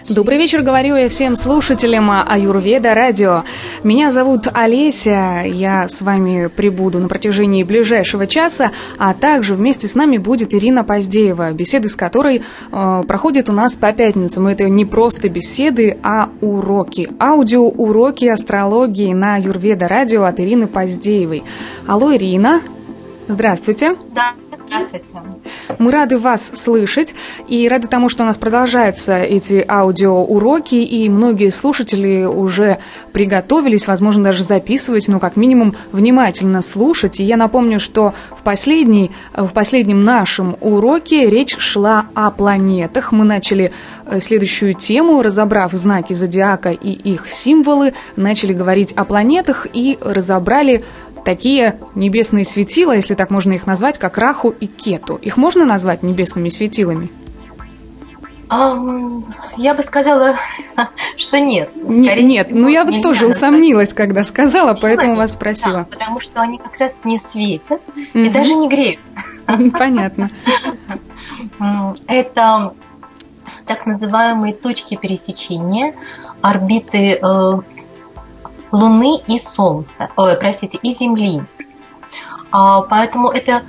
Добрый вечер, говорю я всем слушателям Аюрведа радио. Меня зовут Олеся, я с вами пребуду на протяжении ближайшего часа, а также вместе с нами будет Ирина Поздеева, беседы с которой проходят у нас по пятницам. Это не просто беседы, а уроки. Аудиоуроки астрологии на Аюрведа радио от Ирины Поздеевой. Алло, Ирина. Здравствуйте. Да, здравствуйте. Мы рады вас слышать и рады тому, что у нас продолжаются эти аудиоуроки, и многие слушатели уже приготовились, возможно, даже записывать, но как минимум внимательно слушать. И я напомню, что в последнем нашем уроке речь шла о планетах. Мы начали следующую тему, разобрав знаки зодиака и их символы, начали говорить о планетах и разобрали такие небесные светила, если так можно их назвать, как Раху и Кету. Их можно назвать небесными светилами? Я бы сказала, что нет. Нет, но я вот тоже усомнилась, когда сказала, поэтому вас спросила. Да, потому что они как раз не светят и даже не греют. Понятно. Это так называемые точки пересечения орбиты Луны и Солнца, и Земли. Поэтому это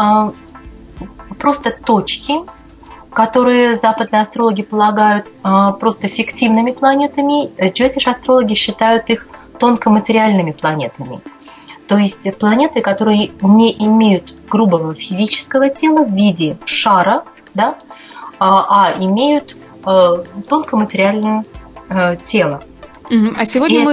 просто точки, которые западные астрологи полагают просто фиктивными планетами. Джотиш-астрологи считают их тонкоматериальными планетами. То есть планеты, которые не имеют грубого физического тела в виде шара, да, а имеют тонкоматериальное тело. А сегодня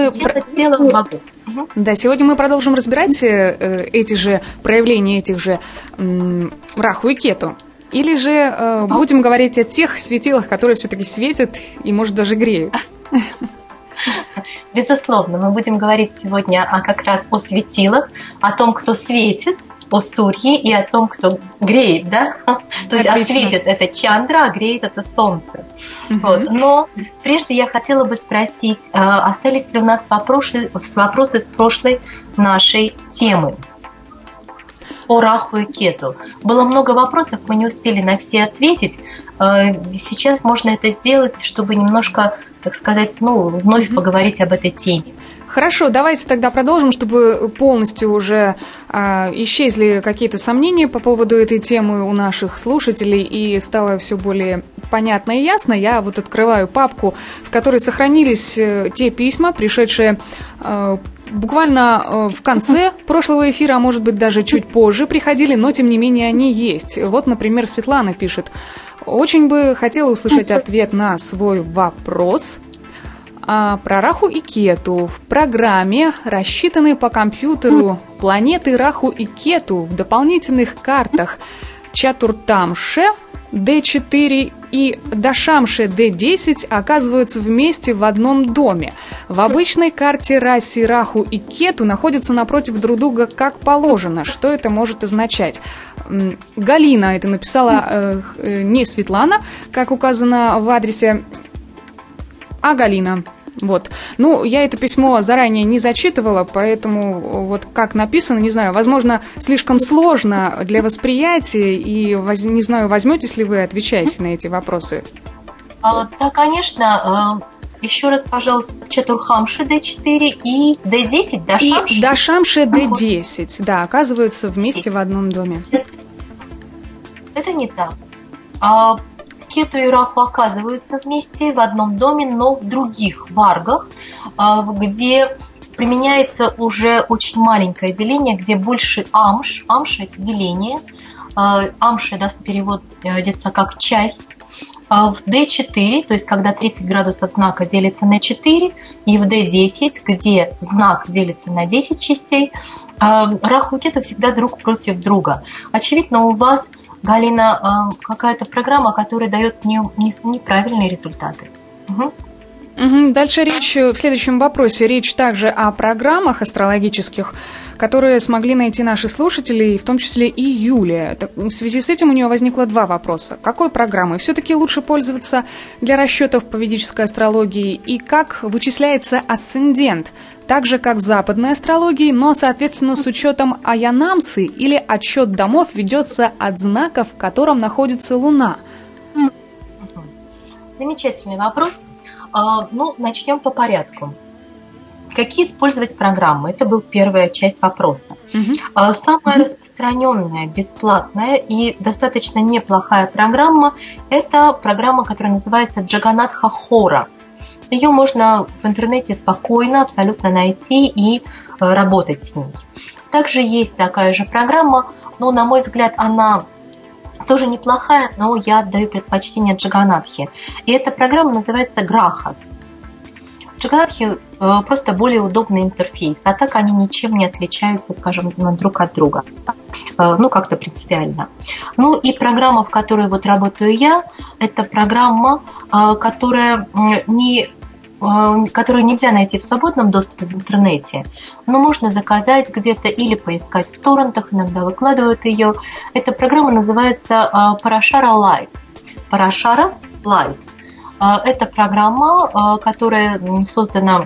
сегодня мы продолжим разбирать эти же проявления этих же Раху и Кету. Или же будем говорить о тех светилах, которые все-таки светят и, может, даже греют? Безусловно, мы будем говорить сегодня как раз о светилах, о том, кто светит, о Сурье и о том, кто греет, да? То есть осветит это Чандра, а греет это Солнце. Вот. Но прежде я хотела бы спросить, остались ли у нас вопросы с прошлой нашей темы о Раху и Кету. Было много вопросов, мы не успели на все ответить. Сейчас можно это сделать, чтобы немножко, так сказать, вновь поговорить об этой теме. Хорошо, давайте тогда продолжим, чтобы полностью уже исчезли какие-то сомнения по поводу этой темы у наших слушателей и стало все более понятно и ясно. Я вот открываю папку, в которой сохранились те письма, пришедшие буквально в конце прошлого эфира, а может быть даже чуть позже приходили, но тем не менее они есть. Вот, например, Светлана пишет: «Очень бы хотела услышать ответ на свой вопрос про Раху и Кету. В программе рассчитаны по компьютеру планеты Раху и Кету в дополнительных картах Чатуртамше D4 и Дашамше D10 оказываются вместе в одном доме. В обычной карте Раси, Раху и Кету находятся напротив друг друга как положено. Что это может означать?» Галина это написала, не Светлана, как указано в адресе, а Галина. Вот. Я это письмо заранее не зачитывала, поэтому вот как написано, не знаю, возможно, слишком сложно для восприятия, и не знаю, возьметесь ли вы, отвечаете на эти вопросы? Да, конечно. Еще раз, пожалуйста, Чатурхамше D4 и D10, Дашамше? И Дашамше D10, да, оказываются вместе в одном доме. Это не так. Кету и Раху оказываются вместе в одном доме, но в других варгах, где применяется уже очень маленькое деление, где больше амш. Амш – это деление. Амш переводится как часть. В D4, то есть когда 30 градусов знака делится на 4, и в D10, где знак делится на 10 частей, Раху и Кету всегда друг против друга. Очевидно, у вас, Галина, какая-то программа, которая дает неправильные результаты. Дальше речь в следующем вопросе. Речь также о программах астрологических, которые смогли найти наши слушатели, в том числе и Юлия. В связи с этим у нее возникло два вопроса. Какой программой все-таки лучше пользоваться для расчетов по ведической астрологии и как вычисляется асцендент? Так же, как в западной астрологии, но, соответственно, с учетом аянамсы или отсчет домов ведется от знака, в котором находится Луна. замечательный вопрос. Ну, начнем по порядку. Какие использовать программы? Это была первая часть вопроса. Самая распространенная, бесплатная и достаточно неплохая программа – это программа, которая называется Джаганатха Хора. Ее можно в интернете спокойно абсолютно найти и работать с ней. Также есть такая же программа, но, на мой взгляд, она тоже неплохая, но я отдаю предпочтение Джаганатхе. И эта программа называется Грахас. Джаганатхи просто более удобный интерфейс, а так они ничем не отличаются, скажем, друг от друга. Ну, как-то принципиально. Ну, и программа, в которой вот работаю я, это программа, которую нельзя найти в свободном доступе в интернете, но можно заказать где-то или поискать в торрентах, иногда выкладывают ее. Эта программа называется Parashara Lite. Parasharas Lite. Это программа, которая создана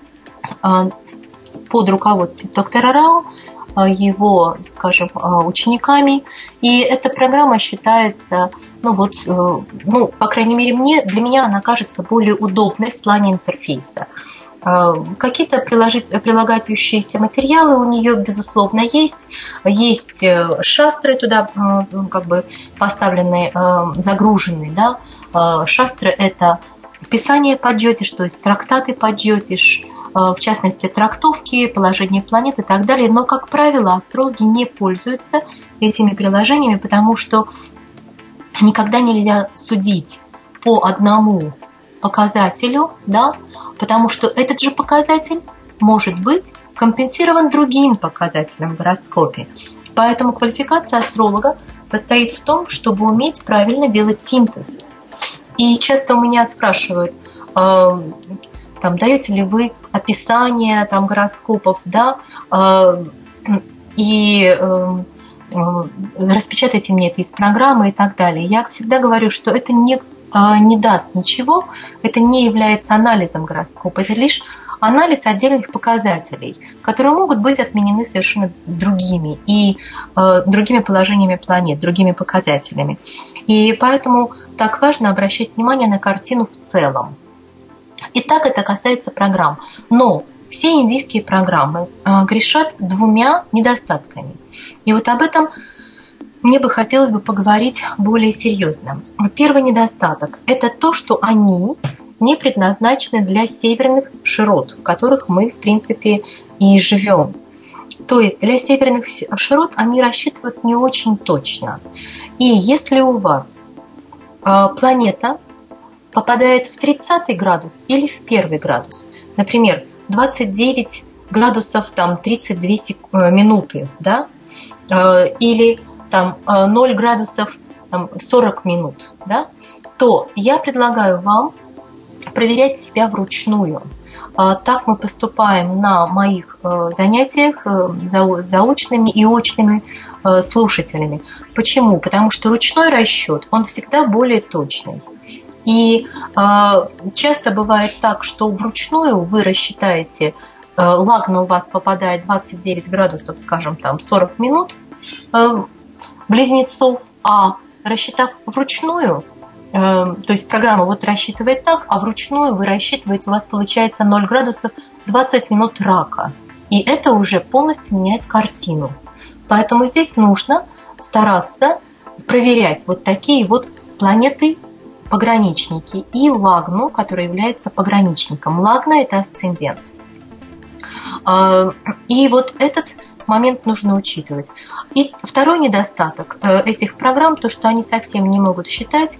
под руководством доктора Рао, его, скажем, учениками. И эта программа считается, по крайней мере, для меня она кажется более удобной в плане интерфейса. Какие-то прилагающиеся материалы у нее, безусловно, есть. Есть шастры туда как бы поставленные, загруженные. Да? Шастры – это писание по джотиш, то есть трактаты по джотиш, в частности, трактовки, положение планет и так далее. Но, как правило, астрологи не пользуются этими приложениями, потому что никогда нельзя судить по одному показателю, да, потому что этот же показатель может быть компенсирован другим показателем в гороскопе. Поэтому квалификация астролога состоит в том, чтобы уметь правильно делать синтез. И часто у меня спрашивают, даете ли вы описание гороскопов, да, и распечатайте мне это из программы и так далее. Я всегда говорю, что это не даст ничего, это не является анализом гороскопа, это лишь анализ отдельных показателей, которые могут быть отменены совершенно другими и другими положениями планет, другими показателями. И поэтому так важно обращать внимание на картину в целом. И так это касается программ. Но все индийские программы грешат двумя недостатками. И вот об этом мне бы хотелось бы поговорить более серьезно. Первый недостаток – это то, что они не предназначены для северных широт, в которых мы, в принципе, и живем. То есть для северных широт они рассчитывают не очень точно. И если у вас планета попадает в 30 градус или в 1 градус, например, 29 градусов 32 минуты, да, или 0 градусов 40 минут, да, то я предлагаю вам проверять себя вручную. Так мы поступаем на моих занятиях заочными и очными слушателями. Почему? Потому что ручной расчет, он всегда более точный. И часто бывает так, что вручную вы рассчитаете, лагна у вас попадает 29 градусов, скажем, 40 минут, близнецов, а рассчитав вручную, то есть программа вот рассчитывает так, а вручную вы рассчитываете, у вас получается 0 градусов 20 минут рака. И это уже полностью меняет картину. Поэтому здесь нужно стараться проверять вот такие вот планеты-пограничники и лагну, который является пограничником. Лагна – это асцендент. И вот этот момент нужно учитывать. И второй недостаток этих программ, то, что они совсем не могут считать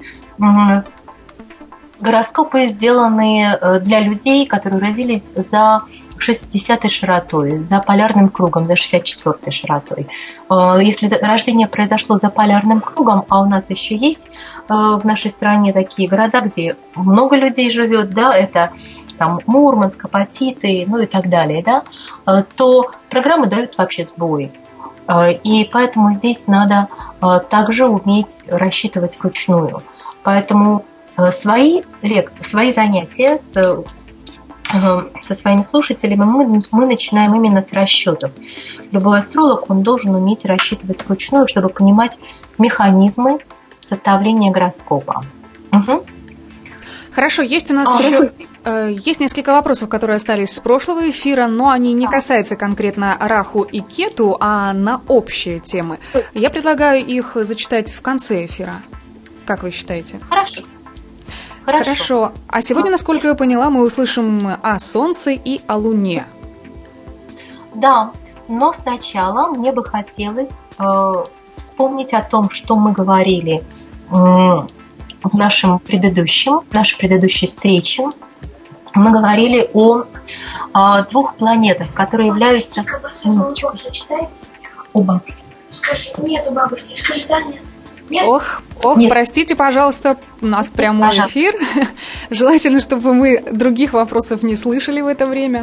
гороскопы, сделанные для людей, которые родились за 60-й широтой, за полярным кругом, за 64-й широтой. Если рождение произошло за полярным кругом, а у нас еще есть в нашей стране такие города, где много людей живет, да, это Мурманск, Апатиты, ну и так далее, да, то программы дают вообще сбои. И поэтому здесь надо также уметь рассчитывать вручную. Поэтому свои занятия со своими слушателями мы начинаем именно с расчетов. Любой астролог, он должен уметь рассчитывать вручную, чтобы понимать механизмы составления гороскопа. Угу. Хорошо, есть у нас еще есть несколько вопросов, которые остались с прошлого эфира, но они не касаются конкретно Раху и Кету, а на общие темы. Я предлагаю их зачитать в конце эфира. Как вы считаете? Хорошо. А сегодня, насколько я поняла, мы услышим о Солнце и о Луне. Да, но сначала мне бы хотелось вспомнить о том, что мы говорили в нашей предыдущей встрече. Мы говорили о двух планетах, которые являются... Минуточку. У бабушки. Скажи, нет у бабушки. Скажи, да, нет. Нет? Ох, Нет. Простите, пожалуйста, у нас прямой эфир. Желательно, чтобы мы других вопросов не слышали в это время.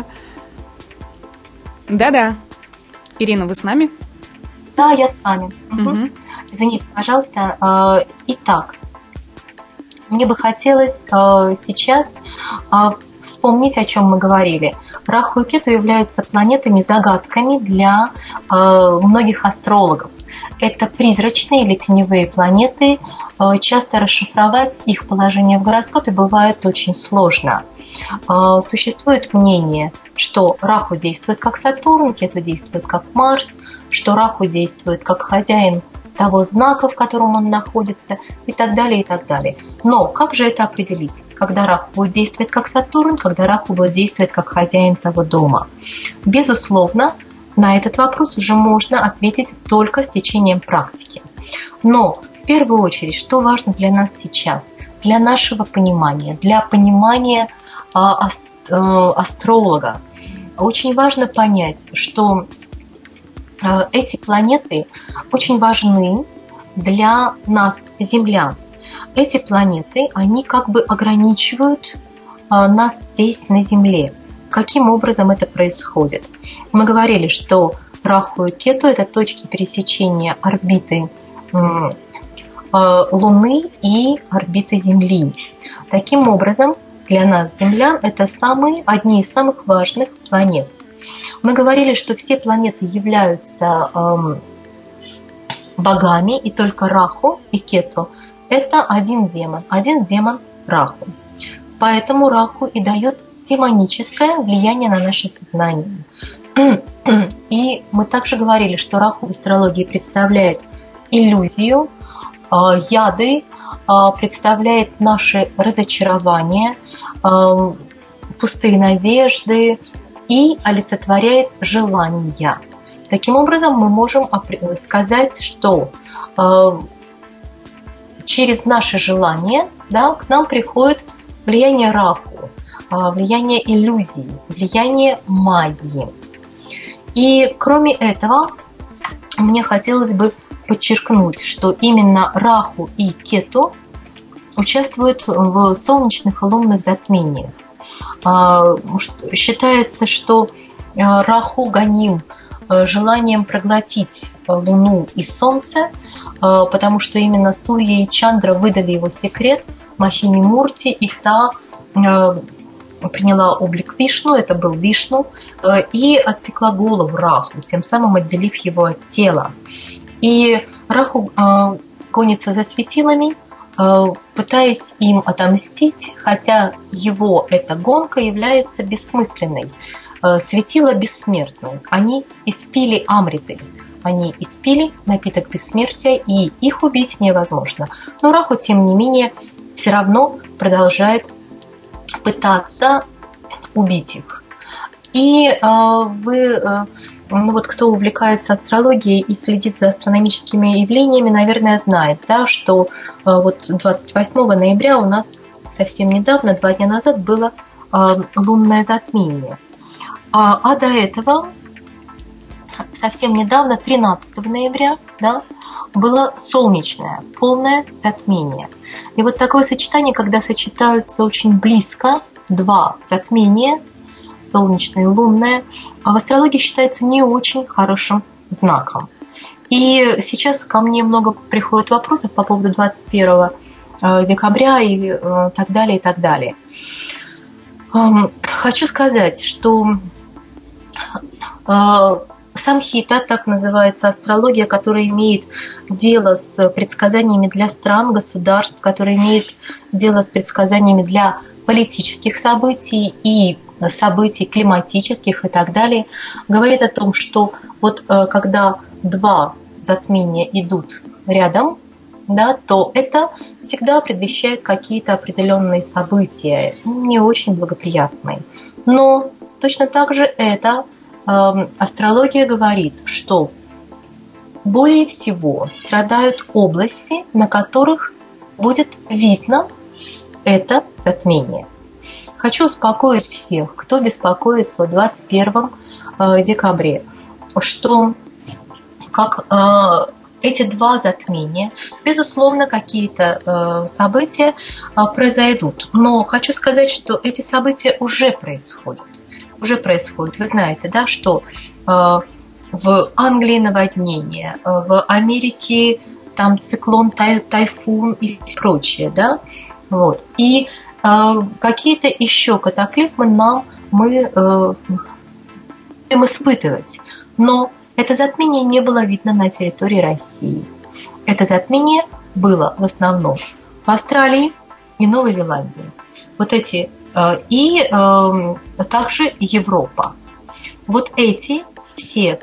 Да-да. Ирина, вы с нами? Да, я с вами. Угу. Извините, пожалуйста. Итак, мне бы хотелось сейчас вспомнить, о чем мы говорили. Раху и Кету являются планетами-загадками для многих астрологов. Это призрачные или теневые планеты. Часто расшифровать их положение в гороскопе бывает очень сложно. Существует мнение, что Раху действует как Сатурн, Кету действует как Марс, что Раху действует как хозяин того знака, в котором он находится, и так далее, и так далее. Но как же это определить? Когда Раху будет действовать как Сатурн, когда Раху будет действовать как хозяин того дома? Безусловно, на этот вопрос уже можно ответить только с течением практики. Но в первую очередь, что важно для нас сейчас, для нашего понимания, для понимания астролога, очень важно понять, что эти планеты очень важны для нас, землян. Эти планеты, они как бы ограничивают нас здесь, на Земле. Каким образом это происходит? Мы говорили, что Раху и Кету – это точки пересечения орбиты Луны и орбиты Земли. Таким образом, для нас, землян, это одни из самых важных планет. Мы говорили, что все планеты являются богами, и только Раху и Кету – это один демон Раху. Поэтому Раху и дает демоническое влияние на наше сознание. И мы также говорили, что Раху в астрологии представляет иллюзию, яды, представляет наши разочарования, пустые надежды и олицетворяет желания. Таким образом, мы можем сказать, что через наши желания, да, к нам приходит влияние Раху, влияние иллюзий, влияние магии. И кроме этого, мне хотелось бы подчеркнуть, что именно Раху и Кету участвуют в солнечных и лунных затмениях. Считается, что Раху гоним желанием проглотить Луну и Солнце, потому что именно Сурья и Чандра выдали его секрет Махини Мурти, и та приняла облик Вишну, это был Вишну, и отсекла голову Раху, тем самым отделив его от тела. И Раху гонится за светилами, пытаясь им отомстить, хотя его эта гонка является бессмысленной. Светила бессмертны. Они испили амриты. Они испили напиток бессмертия, и их убить невозможно. Но Раху, тем не менее, все равно продолжает пытаться убить их. И кто увлекается астрологией и следит за астрономическими явлениями, наверное, знает, да, что 28 ноября у нас совсем недавно, 2 дня назад, было лунное затмение. А до этого, совсем недавно, 13 ноября, да, было солнечное, полное затмение. И вот такое сочетание, когда сочетаются очень близко два затмения, солнечное и лунное, в астрологии считается не очень хорошим знаком. И сейчас ко мне много приходит вопросов по поводу 21 декабря и так далее, и так далее. Хочу сказать, что Самхита, так называется астрология, которая имеет дело с предсказаниями для стран, государств, которая имеет дело с предсказаниями для политических событий и событий климатических и так далее, говорит о том, что вот когда два затмения идут рядом, да, то это всегда предвещает какие-то определенные события, не очень благоприятные. Но точно так же эта астрология говорит, что более всего страдают области, на которых будет видно это затмение. Хочу успокоить всех, кто беспокоится о 21 декабре, что как эти два затмения, безусловно, какие-то события произойдут. Но хочу сказать, что эти события уже происходят. Вы знаете, да, что в Англии наводнение, в Америке там циклон, тайфун и прочее, да, вот. И какие-то еще катаклизмы мы будем испытывать. Но это затмение не было видно на территории России. Это затмение было в основном в Австралии и Новой Зеландии. Вот эти и также Европа. Вот эти вся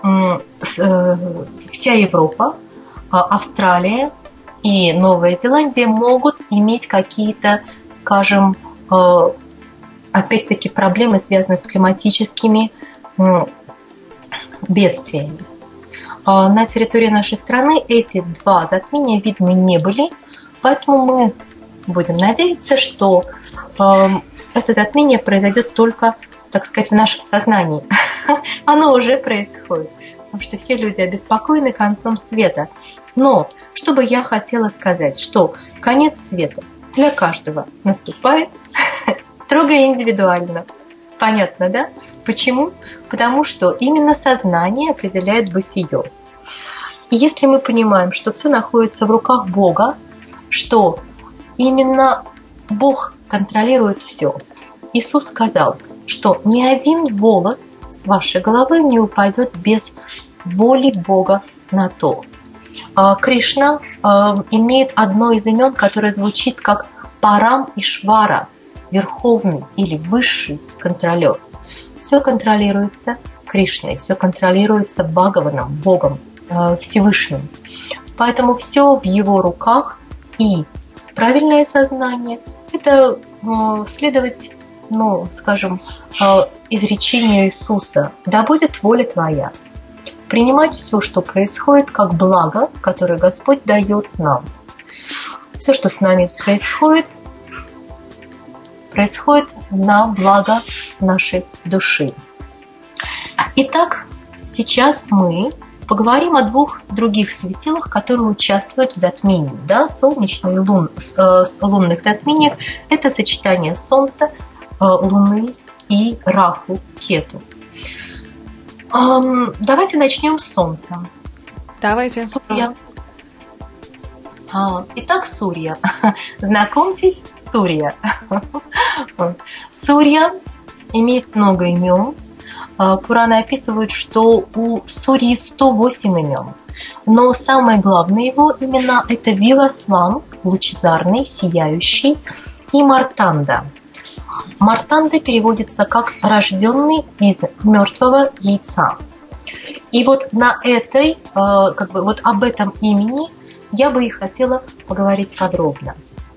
Европа, Австралия и Новая Зеландия могут иметь какие-то, скажем, опять-таки проблемы, связанные с климатическими бедствиями. На территории нашей страны эти два затмения видны не были, поэтому мы будем надеяться, что это затмение произойдет только, так сказать, в нашем сознании. Оно уже происходит, потому что все люди обеспокоены концом света. Но что бы я хотела сказать, что конец света для каждого наступает строго индивидуально. Понятно, да? Почему? Потому что именно сознание определяет бытие. И если мы понимаем, что все находится в руках Бога, что именно Бог контролирует все. Иисус сказал, что ни один волос с вашей головы не упадет без воли Бога на то. Кришна имеет одно из имен, которое звучит как Парам Ишвара, верховный или высший контролер. Все контролируется Кришной, все контролируется Бхагаваном, Богом, Всевышним. Поэтому все в его руках, и правильное сознание – это следовать, скажем, изречению Иисуса «Да будет воля твоя». Принимать все, что происходит, как благо, которое Господь дает нам. Все, что с нами происходит на благо нашей души. Итак, сейчас мы поговорим о двух других светилах, которые участвуют в затмении. Да, солнечных и лунных затмениях – это сочетание Солнца, Луны и Раху, Кету. Давайте начнем с Солнца. Давайте. Сурья. Итак, Сурья. Знакомьтесь, Сурья. Сурья имеет много имен. Пураны описывают, что у Сурьи 108 имен. Но самое главное его имена – это Вивасван, лучезарный, сияющий, и Мартанда. Мартанда переводится как «рожденный из мертвого яйца». И вот на этой, вот об этом имени я бы и хотела поговорить подробно.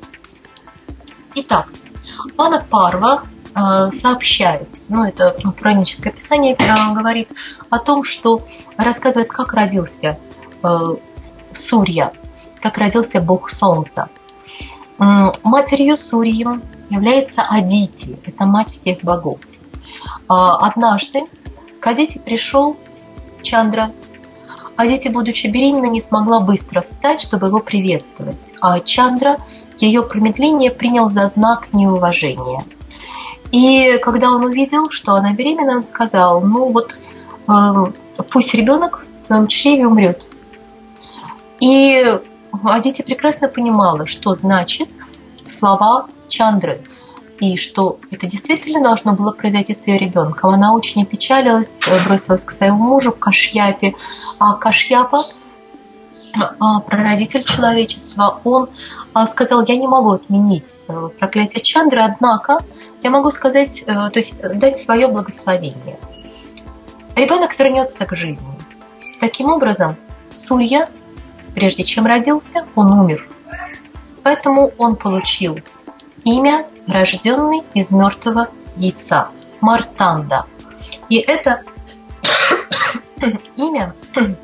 Итак, Пана Парва сообщает, это пураническое писание говорит о том, что рассказывает, как родился Сурья, как родился бог солнца. Матерью Сурьи является Адити, это мать всех богов. Однажды к Адити пришел Чандра. Адити, будучи беременна, не смогла быстро встать, чтобы его приветствовать. А Чандра ее промедление принял за знак неуважения. И когда он увидел, что она беременна, он сказал: пусть ребенок в твоем чреве умрет. И Адити прекрасно понимала, что значит слова Чандры. и что это действительно должно было произойти с ее ребенком. Она очень опечалилась, бросилась к своему мужу, к Кашьяпе. А Кашьяпа, прародитель человечества, он сказал: я не могу отменить проклятие Чандры, однако я могу сказать, то есть дать свое благословение. Ребенок вернется к жизни. Таким образом, Сурья, прежде чем родился, он умер. Поэтому он получил имя, рожденный из мертвого яйца, Мартанда. И это имя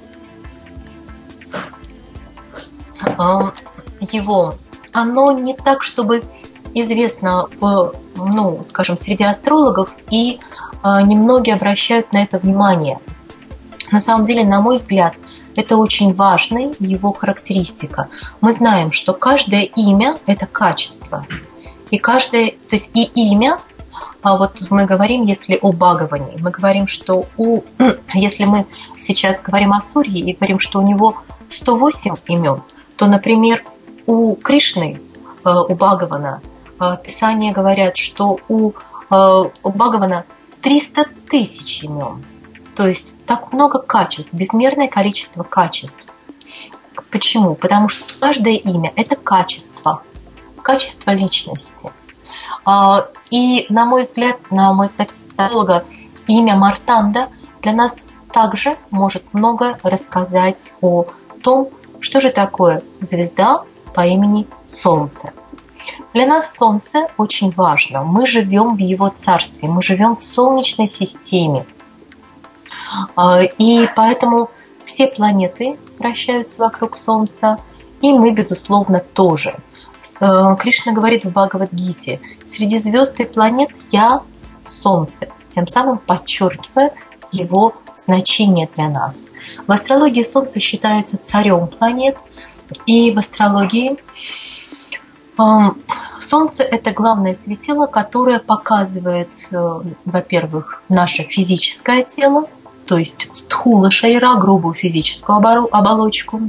его, оно не так, чтобы известно в, скажем, среди астрологов, и немногие обращают на это внимание. На самом деле, на мой взгляд, это очень важная его характеристика. Мы знаем, что каждое имя – это качество. И каждое, то есть и имя, вот мы говорим, если о Бхагаване, мы говорим, что если мы сейчас говорим о Сурье и говорим, что у него 108 имен, то, например, у Кришны, у Бхагавана, Писания говорят, что у Бхагавана 300 тысяч имен. То есть так много качеств, безмерное количество качеств. Почему? Потому что каждое имя – это качество личности. И, на мой взгляд, астролога, имя Мартанда для нас также может много рассказать о том, что же такое звезда по имени Солнце. Для нас Солнце очень важно. Мы живем в его царстве, мы живем в Солнечной системе. И поэтому все планеты вращаются вокруг Солнца, и мы, безусловно, тоже. Кришна говорит в Бхагавад-гите: среди звезд и планет я Солнце, тем самым подчеркивая его значение для нас. В астрологии Солнце считается царем планет, и в астрологии Солнце – это главное светило, которое показывает, во-первых, наше физическое тело, то есть стхула шарира, грубую физическую оболочку,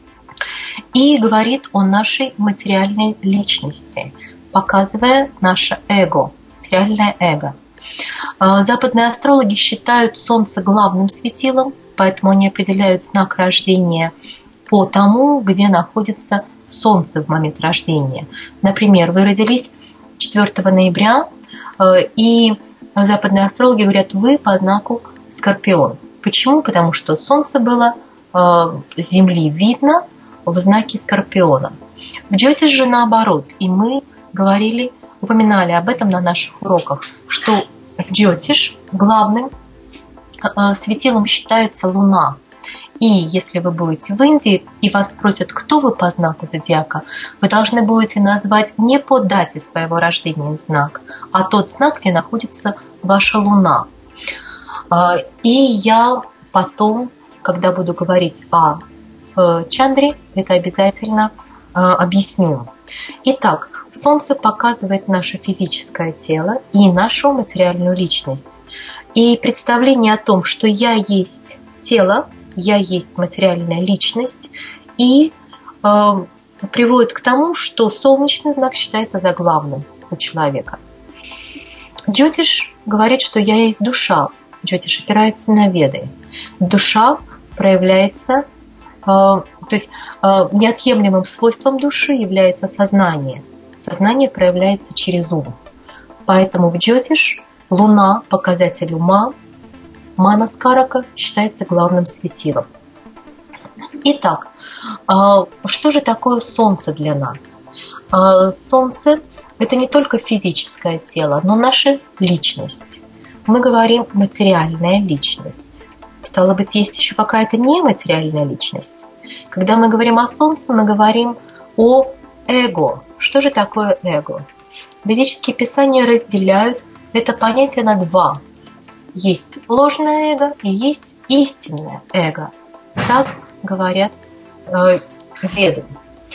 и говорит о нашей материальной личности, показывая наше эго, материальное эго. Западные астрологи считают Солнце главным светилом, поэтому они определяют знак рождения по тому, где находится Солнце в момент рождения. Например, вы родились 4 ноября, и западные астрологи говорят: вы по знаку Скорпион. Почему? Потому что Солнце было с Земли видно в знаке Скорпиона. В Джотиш же наоборот. И мы упоминали об этом на наших уроках, что в Джотиш главным светилом считается Луна. И если вы будете в Индии и вас спросят, кто вы по знаку зодиака, вы должны будете назвать не по дате своего рождения знак, а тот знак, где находится ваша Луна. И я потом, когда буду говорить о Чандре, это обязательно объясню. Итак, Солнце показывает наше физическое тело и нашу материальную личность. И представление о том, что я есть тело, я есть материальная личность, и приводит к тому, что солнечный знак считается за главным у человека. Джотиш говорит, что я есть душа. Джотиш опирается на Веды. Душа проявляется, то есть неотъемлемым свойством души является сознание. Сознание проявляется через ум. Поэтому в Джотиш Луна, показатель ума, Манаскарака, считается главным светилом. Итак, что же такое Солнце для нас? Солнце – это не только физическое тело, но наша личность. Мы говорим материальная личность. Стало быть, есть еще какая-то нематериальная личность. Когда мы говорим о Солнце, мы говорим о эго. Что же такое эго? Ведические писания разделяют это понятие на два. Есть ложное эго и есть истинное эго. Так говорят Веды.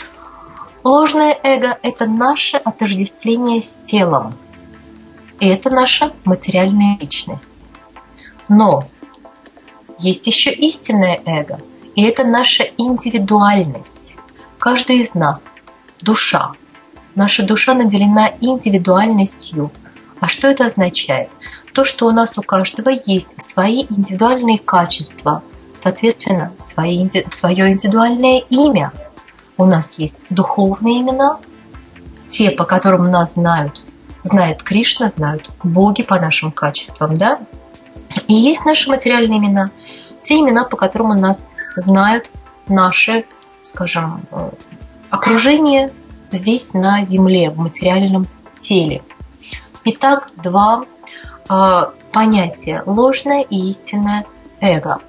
Ложное эго – это наше отождествление с телом. И это наша материальная личность. Но есть еще истинное эго, и это наша индивидуальность. Каждый из нас – душа. наша душа наделена индивидуальностью. А что это означает? То, что у нас у каждого есть свои индивидуальные качества, соответственно, свое индивидуальное имя. У нас есть духовные имена, те, по которым нас знает Кришна, знают боги по нашим качествам, да? И есть наши материальные имена, те имена, по которым нас знают наши, скажем, окружение здесь на Земле, в материальном теле. Итак, два понятия – ложное и истинное эго.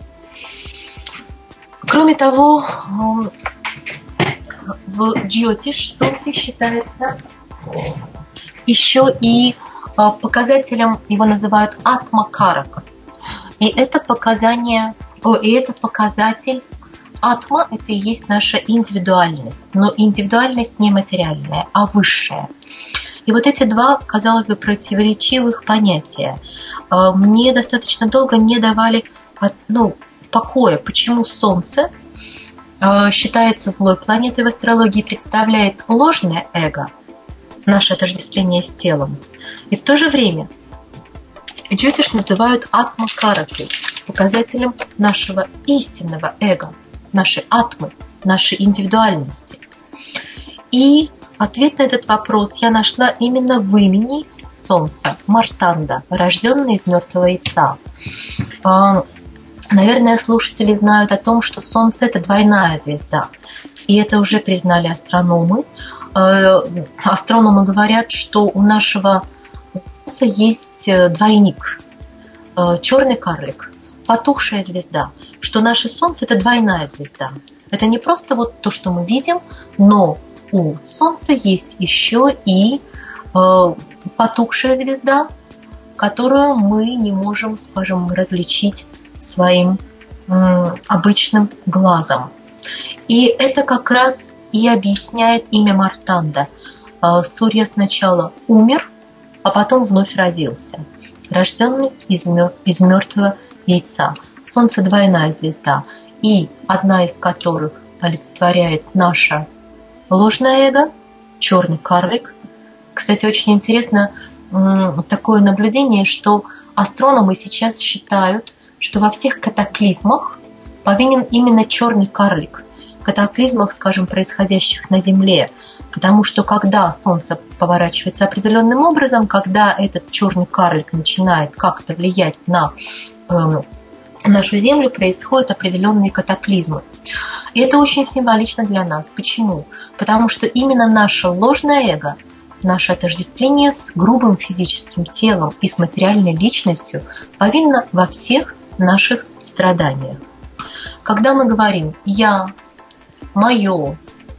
Кроме того, в Джьотиш Солнце считается еще и показателем, его называют атма-карака. И это показатель атма – это и есть наша индивидуальность, но индивидуальность не материальная, а высшая. И вот эти два, казалось бы, противоречивых понятия мне достаточно долго не давали покоя. Почему Солнце считается злой планетой в астрологии, представляет ложное эго, наше отождествление с телом, и в то же время Джьотиш называют атма-каракой, показателем нашего истинного эго, нашей атмы, нашей индивидуальности. И ответ на этот вопрос я нашла именно в имени Солнца, Мартанда, рожденный из мертвого яйца. Наверное, слушатели знают о том, что Солнце – это двойная звезда. И это уже признали астрономы. Астрономы говорят, что у нашего Солнца есть двойник, черный карлик, потухшая звезда, что наше Солнце – это двойная звезда. Это не просто вот то, что мы видим, но у Солнца есть еще и потухшая звезда, которую мы не можем, скажем, различить своим обычным глазом. И это как раз и объясняет имя Мартанда. Сурья сначала умер, а потом вновь родился, рожденный из мертвого яйца. Солнце двойная звезда, и одна из которых олицетворяет наше ложное эго, черный карлик. Кстати, очень интересно такое наблюдение, что астрономы сейчас считают, что во всех катаклизмах повинен именно черный карлик. Катаклизмах, скажем, происходящих на Земле. Потому что когда Солнце поворачивается определенным образом, когда этот черный карлик начинает как-то влиять на нашу Землю, происходят определенные катаклизмы. И это очень символично для нас. Почему? Потому что именно наше ложное эго, наше отождествление с грубым физическим телом и с материальной личностью повинно во всех наших страданиях. Когда мы говорим «я», «моё»,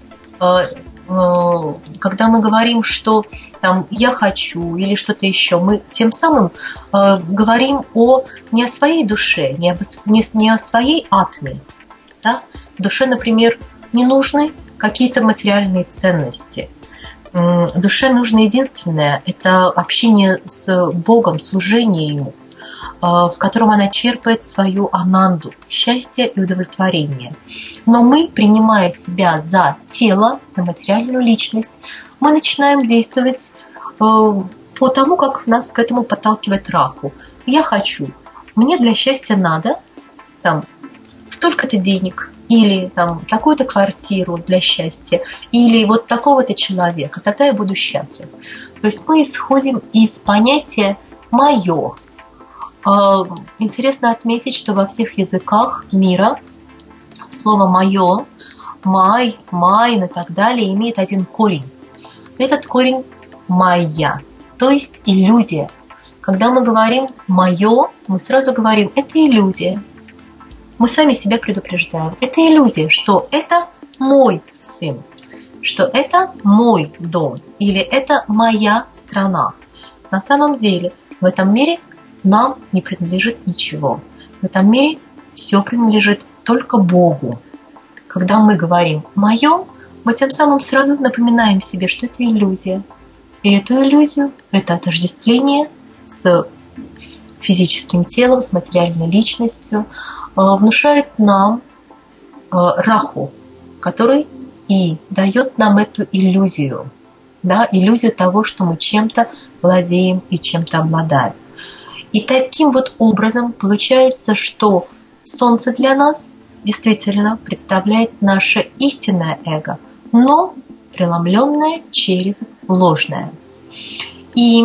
когда мы говорим, что там, «я хочу» или что-то еще, мы тем самым говорим не о своей душе, не о своей атме. Да? Душе, например, не нужны какие-то материальные ценности. Душе нужно единственное – это общение с Богом, служение Ему, в котором она черпает свою ананду, счастье и удовлетворение. Но мы, принимая себя за тело, за материальную личность, мы начинаем действовать по тому, как нас к этому подталкивает Раху. Я хочу, мне для счастья надо там, столько-то денег, или там, такую-то квартиру для счастья, или вот такого-то человека, тогда я буду счастлив. То есть мы исходим из понятия «моё». Интересно отметить, что во всех языках мира слово «моё», «май», «майн» и так далее имеет один корень. Этот корень «майя», то есть иллюзия. Когда мы говорим «моё», мы сразу говорим «это иллюзия». Мы сами себя предупреждаем. Это иллюзия, что это мой сын, что это мой дом или это моя страна. На самом деле в этом мире нам не принадлежит ничего. В этом мире все принадлежит только Богу. Когда мы говорим «моё», мы тем самым сразу напоминаем себе, что это иллюзия. И эту иллюзию, это отождествление с физическим телом, с материальной личностью, внушает нам Раху, который и дает нам эту иллюзию. да, иллюзию того, что мы чем-то владеем и чем-то обладаем. И таким вот образом получается, что Солнце для нас действительно представляет наше истинное эго, но преломленное через ложное. И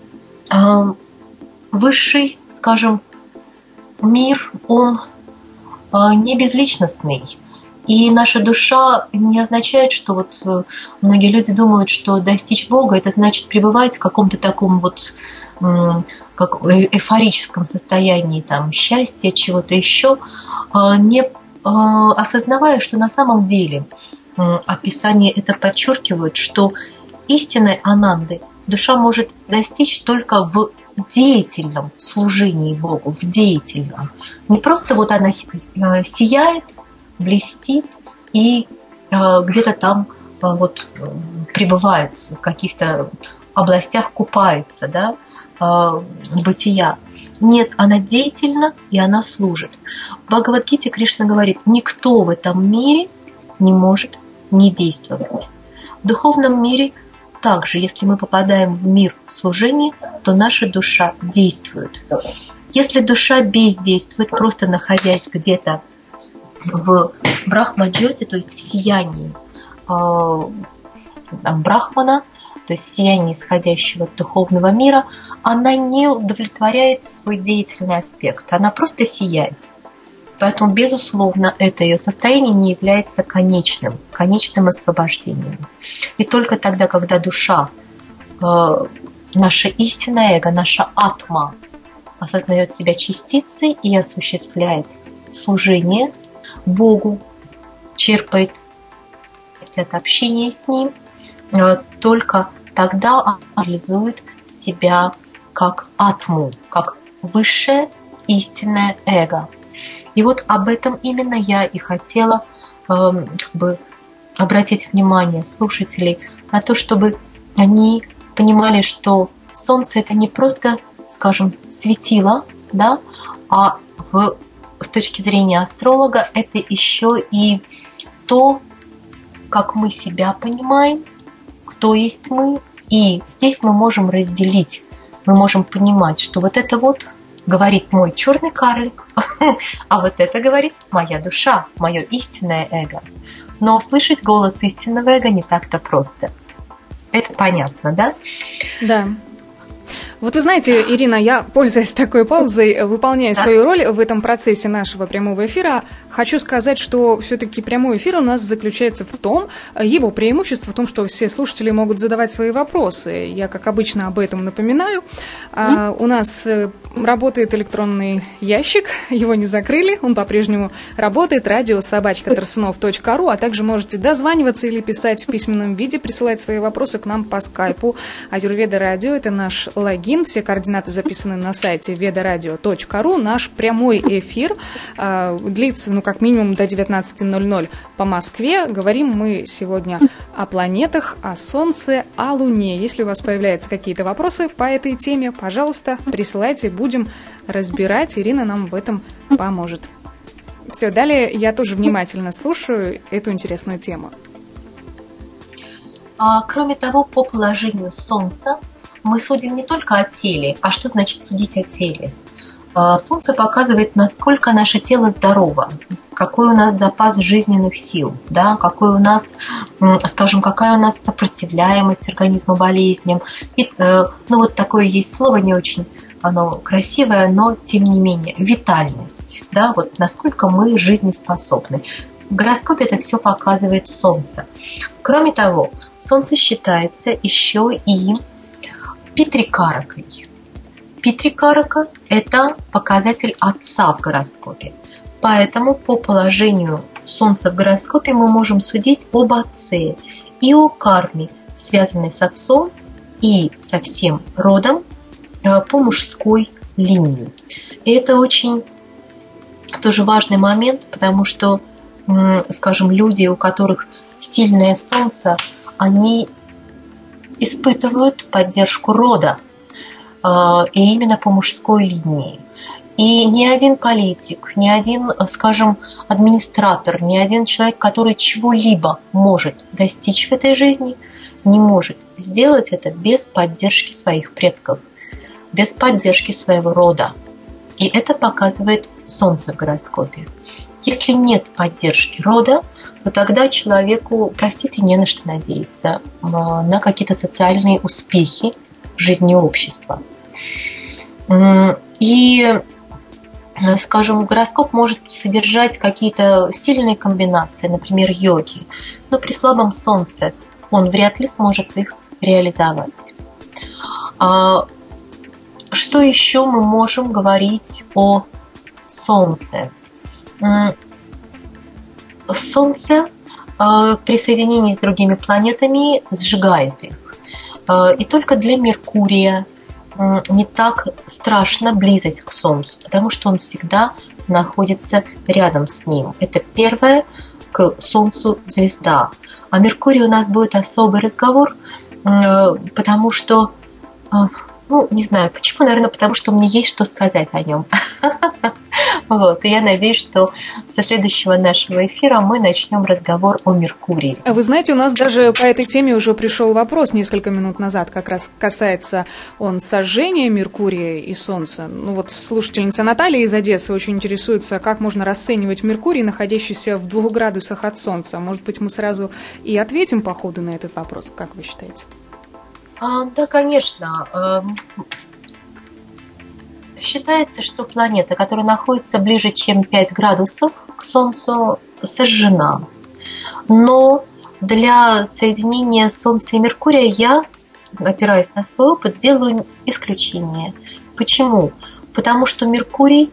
высший, скажем, мир, он не безличностный. И наша душа не означает, что вот многие люди думают, что достичь Бога – это значит пребывать в каком-то таком вот как эйфорическом состоянии там, счастья, чего-то еще, не осознавая, что на самом деле описание это подчеркивает, что истинной ананды душа может достичь только в деятельном служении Богу, в деятельном. Не просто вот она сияет, блестит и где-то там вот пребывает в каких-то областях, купается, да, бытия. Нет, она деятельна и она служит. В Бхагавад-гите Кришна говорит, никто в этом мире не может не действовать. В духовном мире также, если мы попадаем в мир служения, то наша душа действует. Если душа бездействует, просто находясь где-то в брахма-джьоти, то есть в сиянии брахмана, то есть сияние исходящего от духовного мира, она не удовлетворяет свой деятельный аспект, она просто сияет. Поэтому, безусловно, это ее состояние не является конечным освобождением. И только тогда, когда душа, наше истинное эго, наша атма, осознает себя частицей и осуществляет служение Богу, черпает от общения с Ним, только тогда он реализует себя как атму, как высшее истинное эго. И вот об этом именно я и хотела обратить внимание слушателей на то, чтобы они понимали, что Солнце это не просто, скажем, светило, да, а с точки зрения астролога это еще и то, как мы себя понимаем, кто есть мы. И здесь мы можем разделить, мы можем понимать, что вот это вот говорит мой черный карлик, а вот это говорит моя душа, мое истинное эго. Но услышать голос истинного эго не так-то просто. Это понятно, да? Да. Вот вы знаете, Ирина, я, пользуясь такой паузой, выполняю свою роль в этом процессе нашего прямого эфира. Хочу сказать, что все-таки прямой эфир у нас заключается в том, его преимущество в том, что все слушатели могут задавать свои вопросы. Я, как обычно, об этом напоминаю. У нас работает электронный ящик, его не закрыли, он по-прежнему работает, radio@tarsunov.ru, а также можете дозваниваться или писать в письменном виде, присылать свои вопросы к нам по скайпу. Аюрведа Радио – это наш логин. Все координаты записаны на сайте vedaradio.ru. Наш прямой эфир длится, как минимум до 19:00 по Москве. Говорим мы сегодня о планетах, о Солнце, о Луне. Если у вас появляются какие-то вопросы по этой теме, пожалуйста, присылайте, будем разбирать. Ирина нам в этом поможет. Все, далее я тоже внимательно слушаю эту интересную тему. Кроме того, по положению Солнца мы судим не только о теле. А что значит судить о теле? Солнце показывает, насколько наше тело здорово, какой у нас запас жизненных сил, да, какой у нас, скажем, какая у нас сопротивляемость организма болезням. И, вот такое есть слово, не очень оно красивое, но тем не менее, витальность, да, вот насколько мы жизнеспособны. В гороскопе это все показывает Солнце. Кроме того, Солнце считается еще и Питрикаракой. Питрикарака – это показатель отца в гороскопе. Поэтому по положению Солнца в гороскопе мы можем судить об отце и о карме, связанной с отцом и со всем родом по мужской линии. И это очень тоже важный момент, потому что, скажем, люди, у которых сильное Солнце, они испытывают поддержку рода, и именно по мужской линии. И ни один политик, ни один, скажем, администратор, ни один человек, который чего-либо может достичь в этой жизни, не может сделать это без поддержки своих предков, без поддержки своего рода. И это показывает Солнце в гороскопе. Если нет поддержки рода, то тогда человеку, простите, не на что надеяться, на какие-то социальные успехи в жизни общества. И, скажем, гороскоп может содержать какие-то сильные комбинации, например, йоги, но при слабом Солнце он вряд ли сможет их реализовать. Что еще мы можем говорить о Солнце? Солнце при соединении с другими планетами сжигает их. И только для Меркурия не так страшна близость к Солнцу, потому что он всегда находится рядом с ним. Это первая к Солнцу звезда. А Меркурий у нас будет особый разговор, потому что, не знаю почему, наверное, потому что мне есть что сказать о нем. Вот. И я надеюсь, что со следующего нашего эфира мы начнем разговор о Меркурии. Вы знаете, у нас даже по этой теме уже пришел вопрос несколько минут назад, как раз касается он сожжения Меркурия и Солнца. Слушательница Наталья из Одессы очень интересуется, как можно расценивать Меркурий, находящийся в 2 градусах от Солнца. Может быть, мы сразу и ответим по ходу на этот вопрос, как вы считаете? Да, конечно. Считается, что планета, которая находится ближе, чем 5 градусов к Солнцу, сожжена. Но для соединения Солнца и Меркурия я, опираясь на свой опыт, делаю исключение. Почему? Потому что Меркурий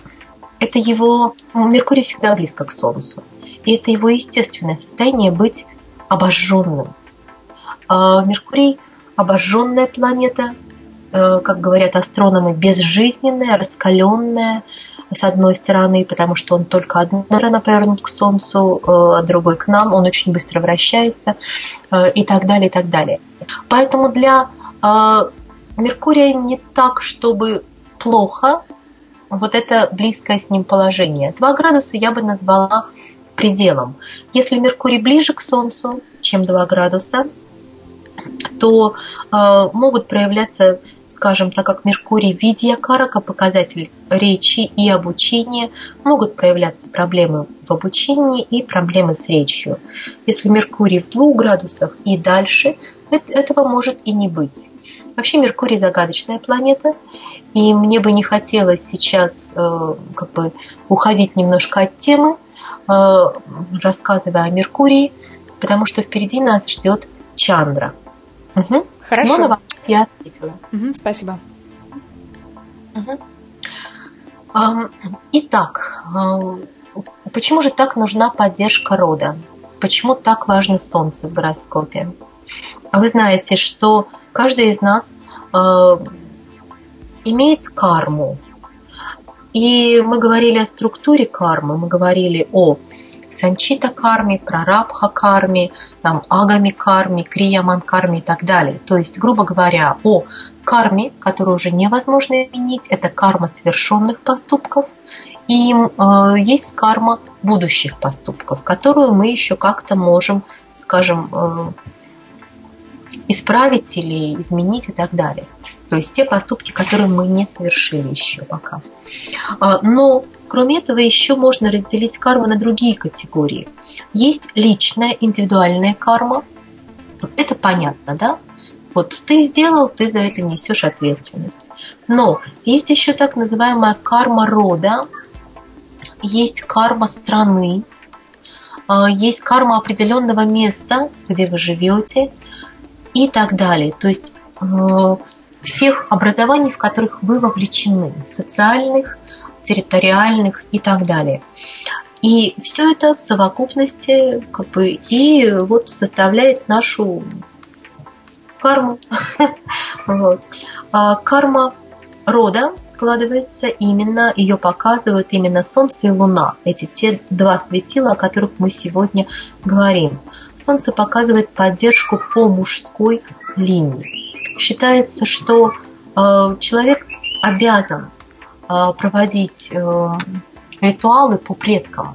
всегда близко к Солнцу. И это его естественное состояние быть обожженным. Меркурий – обожженная планета, как говорят астрономы, безжизненная, раскаленная, с одной стороны, потому что он только одной стороной повернут к Солнцу, а другой к нам, он очень быстро вращается, и так далее, и так далее. Поэтому для Меркурия не так, чтобы плохо вот это близкое с ним положение. 2 градуса я бы назвала пределом. Если Меркурий ближе к Солнцу, чем 2 градуса, то могут проявляться, скажем, так как Меркурий видья-карака, показатель речи и обучения, могут проявляться проблемы в обучении и проблемы с речью. Если Меркурий в 2 градусах и дальше, этого может и не быть. Вообще Меркурий загадочная планета, и мне бы не хотелось сейчас уходить немножко от темы, рассказывая о Меркурии, потому что впереди нас ждет Чандра. Угу. Хорошо. Но на вопрос я ответила. Спасибо. Итак, почему же так нужна поддержка рода? Почему так важно Солнце в гороскопе? Вы знаете, что каждый из нас имеет карму. И мы говорили о структуре кармы, мы говорили о санчита-карме, прарабха-карме, агами-карме, крияман-карме и так далее. То есть, грубо говоря, о карме, которую уже невозможно изменить, это карма совершенных поступков, и есть карма будущих поступков, которую мы еще как-то можем, скажем, исправить или изменить и так далее. То есть те поступки, которые мы не совершили еще пока. Но кроме этого еще можно разделить карму на другие категории. Есть личная, индивидуальная карма. Это понятно, да? Вот ты сделал, ты за это несешь ответственность. Но есть еще так называемая карма рода, есть карма страны, есть карма определенного места, где вы живете и так далее. То есть всех образований, в которых вы вовлечены, социальных, территориальных и так далее. И все это в совокупности и вот составляет нашу карму. Карма рода складывается именно, ее показывают именно Солнце и Луна. Эти те 2 светила, о которых мы сегодня говорим. Солнце показывает поддержку по мужской линии. Считается, что человек обязан проводить ритуалы по предкам,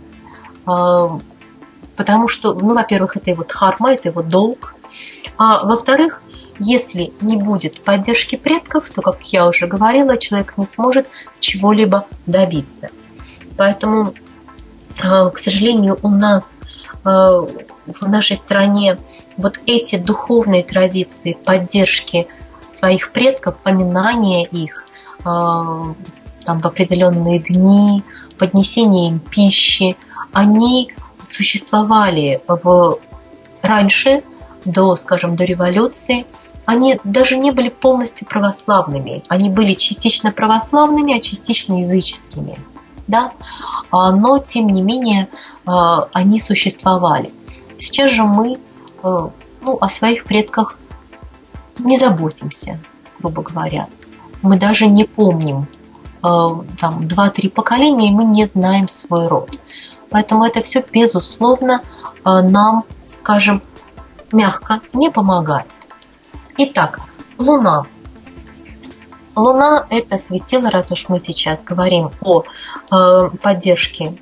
потому что, во-первых, это его дхарма, это его долг, а во-вторых, если не будет поддержки предков, то, как я уже говорила, человек не сможет чего-либо добиться. Поэтому, к сожалению, у нас в нашей стране вот эти духовные традиции поддержки своих предков, поминания их там, в определенные дни, поднесения им пищи, они существовали раньше, скажем, до революции. Они даже не были полностью православными. Они были частично православными, а частично языческими. Да? Но, тем не менее, они существовали. Сейчас же мы о своих предках не заботимся, грубо говоря. Мы даже не помним 2-3 поколения, и мы не знаем свой род. Поэтому это все, безусловно, нам, скажем, мягко не помогает. Итак, Луна. Луна – это светило, раз уж мы сейчас говорим о поддержке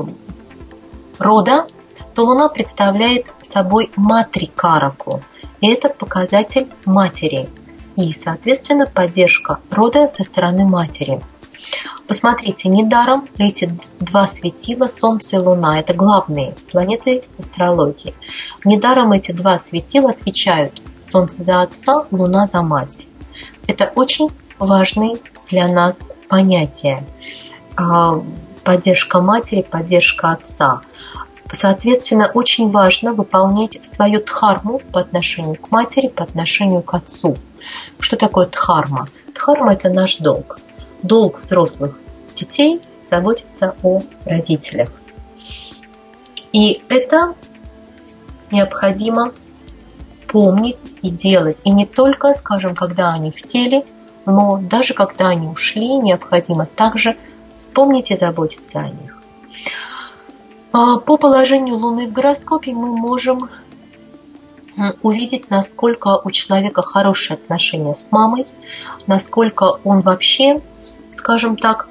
рода, то Луна представляет собой матрикараку. И это показатель матери. И, соответственно, поддержка рода со стороны матери. Посмотрите, недаром эти два светила, Солнце и Луна, это главные планеты астрологии. Недаром эти два светила отвечают: Солнце за отца, Луна за мать. Это очень важные для нас понятия. Поддержка матери, поддержка отца. Соответственно, очень важно выполнять свою дхарму по отношению к матери, по отношению к отцу. Что такое дхарма? Дхарма – это наш долг. Долг взрослых детей – заботиться о родителях. И это необходимо помнить и делать. И не только, скажем, когда они в теле, но даже когда они ушли, необходимо также вспомнить и заботиться о них. По положению Луны в гороскопе мы можем увидеть, насколько у человека хорошие отношения с мамой, насколько он вообще, скажем так,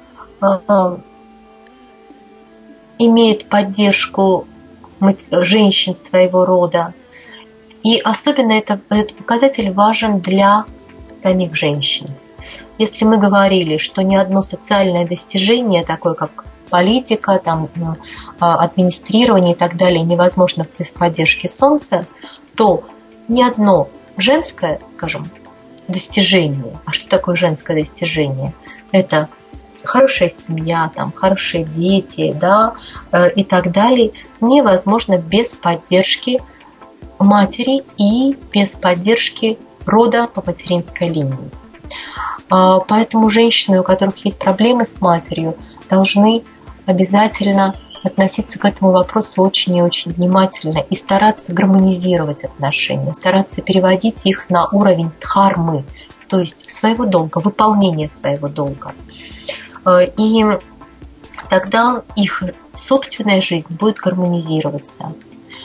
имеет поддержку женщин своего рода. И особенно этот показатель важен для самих женщин. Если мы говорили, что ни одно социальное достижение, такое как политика, администрирование и так далее, невозможно без поддержки Солнца, то ни одно женское, скажем, достижение. А что такое женское достижение? Это хорошая семья, хорошие дети, да, и так далее, невозможно без поддержки матери и без поддержки рода по материнской линии. Поэтому женщины, у которых есть проблемы с матерью, должны обязательно относиться к этому вопросу очень и очень внимательно и стараться гармонизировать отношения, стараться переводить их на уровень дхармы, то есть своего долга, выполнения своего долга. И тогда их собственная жизнь будет гармонизироваться.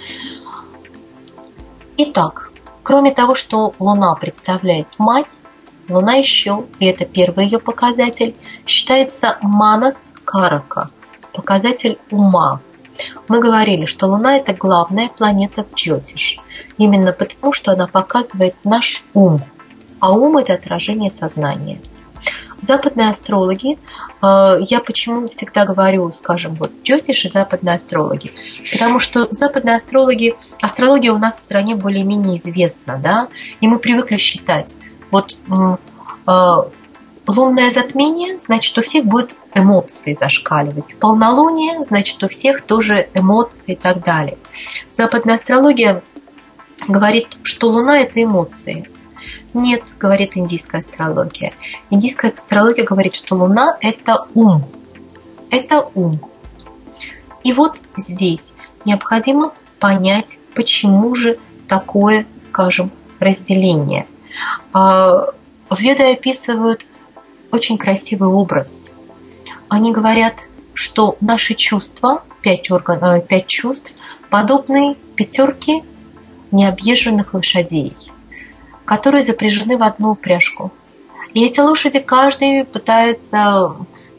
Итак, кроме того, что Луна представляет мать, Луна еще, и это первый ее показатель, считается манас карака, показатель ума. Мы говорили, что Луна – это главная планета в Джотиш, именно потому, что она показывает наш ум, а ум – это отражение сознания. Западные астрологи, я почему всегда говорю, скажем, Джотиш и западные астрологи, потому что западные астрология у нас в стране более-менее известна, да, и мы привыкли считать, лунное затмение, значит, у всех будут эмоции зашкаливать. Полнолуние, значит, у всех тоже эмоции и так далее. Западная астрология говорит, что Луна – это эмоции. Нет, говорит индийская астрология. Индийская астрология говорит, что Луна – это ум. Это ум. И вот здесь необходимо понять, почему же такое, скажем, разделение. Веды описывают очень красивый образ. Они говорят, что наши чувства, 5 чувств, подобны 5 необъезженных лошадей, которые запряжены в одну упряжку. И эти лошади, каждый пытается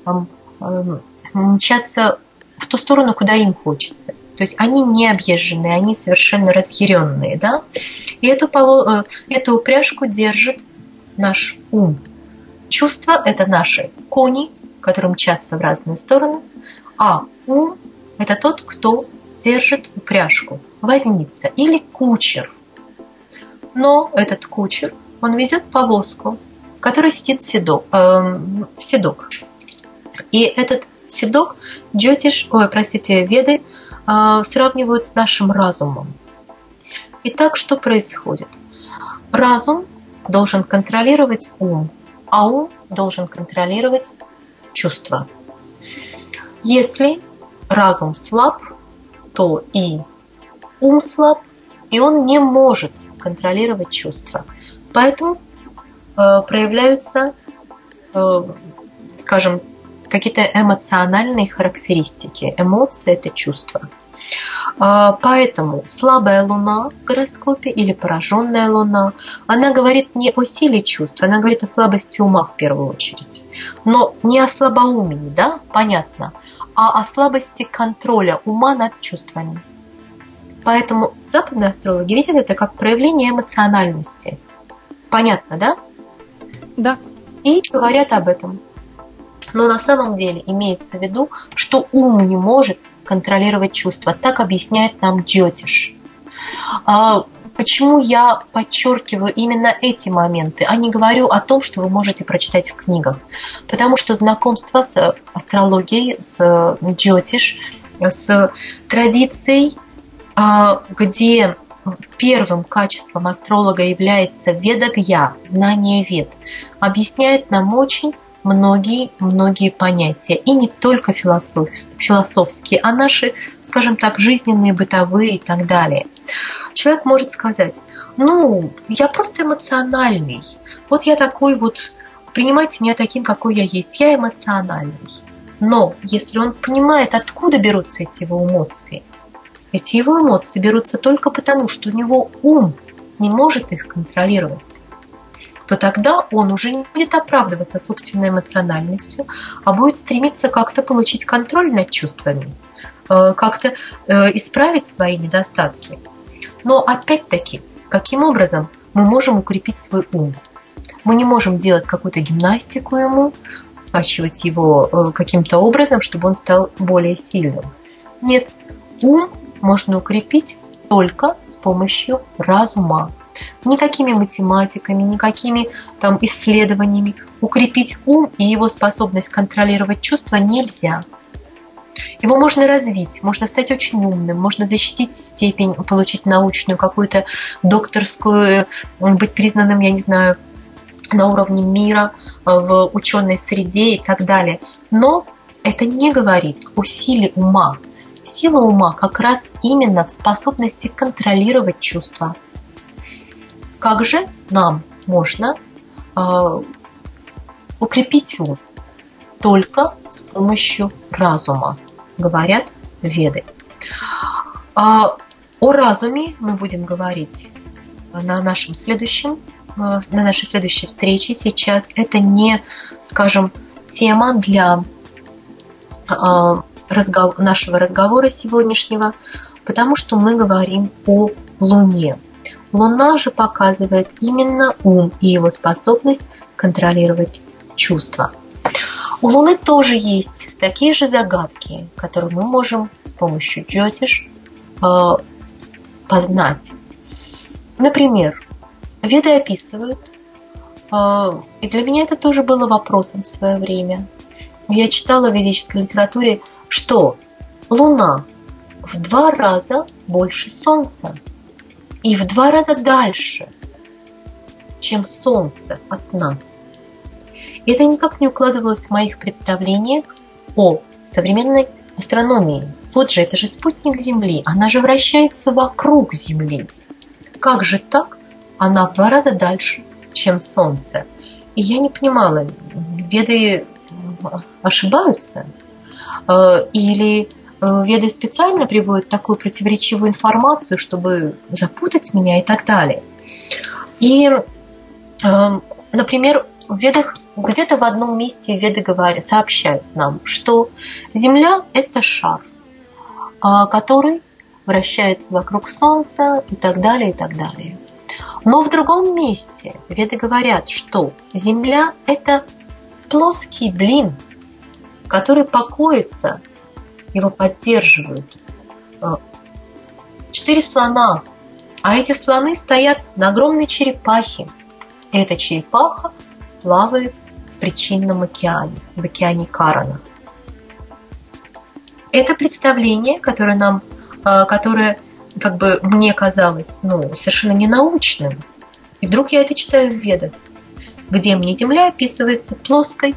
мчаться в ту сторону, куда им хочется. То есть они не объезженные, они совершенно разъяренные, да? И эту упряжку держит наш ум. Чувства – это наши кони, которые мчатся в разные стороны, а ум – это тот, кто держит упряжку, возница или кучер. Но этот кучер, он везет повозку, в которой сидит седок. И этот седок Веды сравнивают с нашим разумом. Итак, что происходит? Разум должен контролировать ум, а ум должен контролировать чувства. Если разум слаб, то и ум слаб, и он не может контролировать чувства. Поэтому проявляются, скажем, какие-то эмоциональные характеристики. Эмоции – это чувства. Поэтому слабая луна в гороскопе или пораженная луна, она говорит не о силе чувств, она говорит о слабости ума в первую очередь. Но не о слабоумии, да, понятно, а о слабости контроля ума над чувствами. Поэтому западные астрологи видят это как проявление эмоциональности. Понятно, да? Да. И говорят об этом. Но на самом деле имеется в виду, что ум не может контролировать чувства. Так объясняет нам Джотиш. Почему я подчеркиваю именно эти моменты, а не говорю о том, что вы можете прочитать в книгах? Потому что знакомство с астрологией, с Джотиш, с традицией, где первым качеством астролога является ведагья, знание вед, объясняет нам очень многие понятия. И не только философские, а наши, скажем так, жизненные, бытовые и так далее. Человек может сказать: я просто эмоциональный. Вот я такой вот, принимайте меня таким, какой я есть. Я эмоциональный. Но если он понимает, откуда берутся эти его эмоции берутся только потому, что у него ум не может их контролировать, то тогда он уже не будет оправдываться собственной эмоциональностью, а будет стремиться как-то получить контроль над чувствами, как-то исправить свои недостатки. Но опять-таки, каким образом мы можем укрепить свой ум? Мы не можем делать какую-то гимнастику ему, качивать его каким-то образом, чтобы он стал более сильным. Нет, ум можно укрепить только с помощью разума. Никакими математиками, никакими там исследованиями укрепить ум и его способность контролировать чувства нельзя. Его можно развить, можно стать очень умным, можно защитить степень, получить научную какую-то докторскую, быть признанным, я не знаю, на уровне мира, в ученой среде и так далее. Но это не говорит о силе ума. Сила ума как раз именно в способности контролировать чувства. Как же нам можно укрепить ум? Только с помощью разума, говорят веды. О разуме мы будем говорить на нашей следующей встрече. Сейчас это не, скажем, тема для нашего разговора сегодняшнего, потому что мы говорим о Луне. Луна же показывает именно ум и его способность контролировать чувства. У Луны тоже есть такие же загадки, которые мы можем с помощью Джотиш познать. Например, веды описывают, и для меня это тоже было вопросом в свое время. Я читала в ведической литературе, что Луна в 2 раза больше Солнца и в 2 раза дальше, чем Солнце от нас. И это никак не укладывалось в моих представлениях о современной астрономии. Вот же, это же спутник Земли, она же вращается вокруг Земли. Как же так? Она в 2 раза дальше, чем Солнце. И я не понимала, веды ошибаются? Или веды специально приводят такую противоречивую информацию, чтобы запутать меня и так далее. И, например, в ведах где-то в одном месте веды сообщают нам, что Земля – это шар, который вращается вокруг Солнца и так далее, и так далее. Но в другом месте веды говорят, что Земля – это плоский блин, который покоится, его поддерживают 4 слона, а эти слоны стоят на огромной черепахе. И эта черепаха плавает в причинном океане, в океане Карана. Это представление, которое как бы мне казалось совершенно ненаучным. И вдруг я это читаю в Ведах, где мне Земля описывается плоской.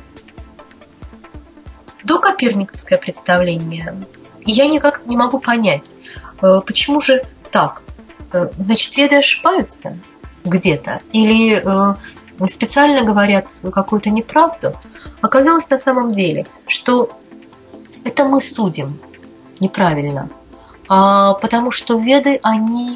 Докоперниковское представление. И я никак не могу понять, почему же так. Значит, Веды ошибаются где-то? Или специально говорят какую-то неправду? Оказалось на самом деле, что это мы судим неправильно. Потому что Веды, они,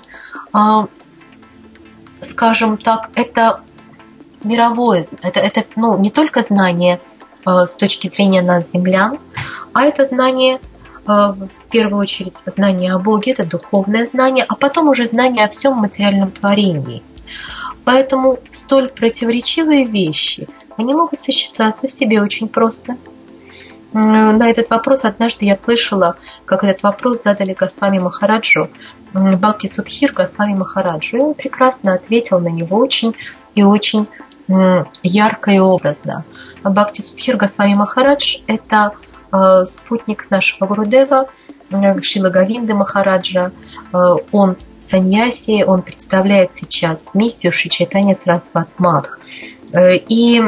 скажем так, это мировое, это не только знание с точки зрения нас, землян, а это знание, в первую очередь, знание о Боге, это духовное знание, а потом уже знание о всем материальном творении. Поэтому столь противоречивые вещи, они могут сочетаться в себе очень просто. На этот вопрос однажды я слышала, как этот вопрос задали Госвами Махараджу, Бхакти Судхир Госвами Махараджу, и он прекрасно ответил на него очень и очень ярко и образно. Бхакти Судхир Госвами Махарадж – это спутник нашего Гурудева, Шрила Говинды Махараджа. Он саньяси, он представляет сейчас миссию Шри Чайтанья Сарасвати Мадх. И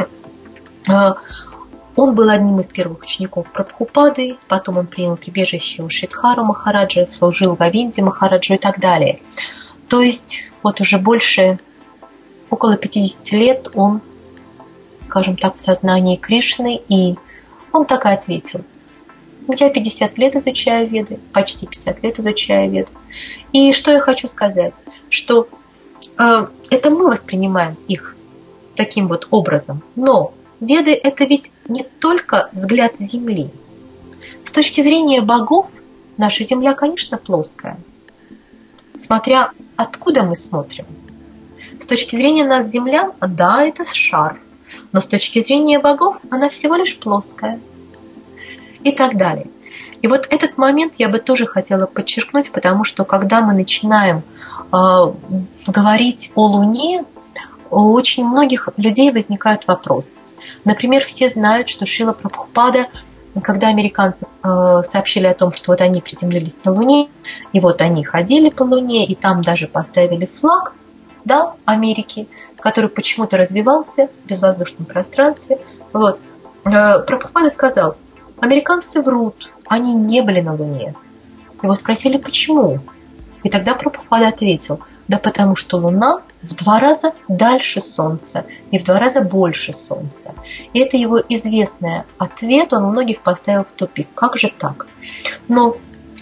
он был одним из первых учеников Прабхупады, потом он принял прибежище у Шридхара Махараджа, служил Говинде Махараджу и так далее. То есть вот уже около 50 лет он, скажем так, в сознании Кришны, и он так и ответил: я 50 лет изучаю Веды, почти 50 лет изучаю Веды. И что я хочу сказать, что это мы воспринимаем их таким вот образом, но Веды – это ведь не только взгляд Земли. С точки зрения богов, наша Земля, конечно, плоская, смотря откуда мы смотрим. С точки зрения нас, землян, да, это шар, но с точки зрения богов она всего лишь плоская. И так далее. И вот этот момент я бы тоже хотела подчеркнуть, потому что когда мы начинаем говорить о Луне, у очень многих людей возникает вопрос. Например, все знают, что Шрила Прабхупада, когда американцы сообщили о том, что вот они приземлились на Луне, и вот они ходили по Луне, и там даже поставили флаг, да, Америки, который почему-то развивался в безвоздушном пространстве. Вот. Прабхупада сказал: американцы врут, они не были на Луне. Его спросили, почему? И тогда Прабхупада ответил: да потому что Луна в 2 раза дальше Солнца и в 2 раза больше Солнца. И это его известный ответ, он многих поставил в тупик. Как же так? Но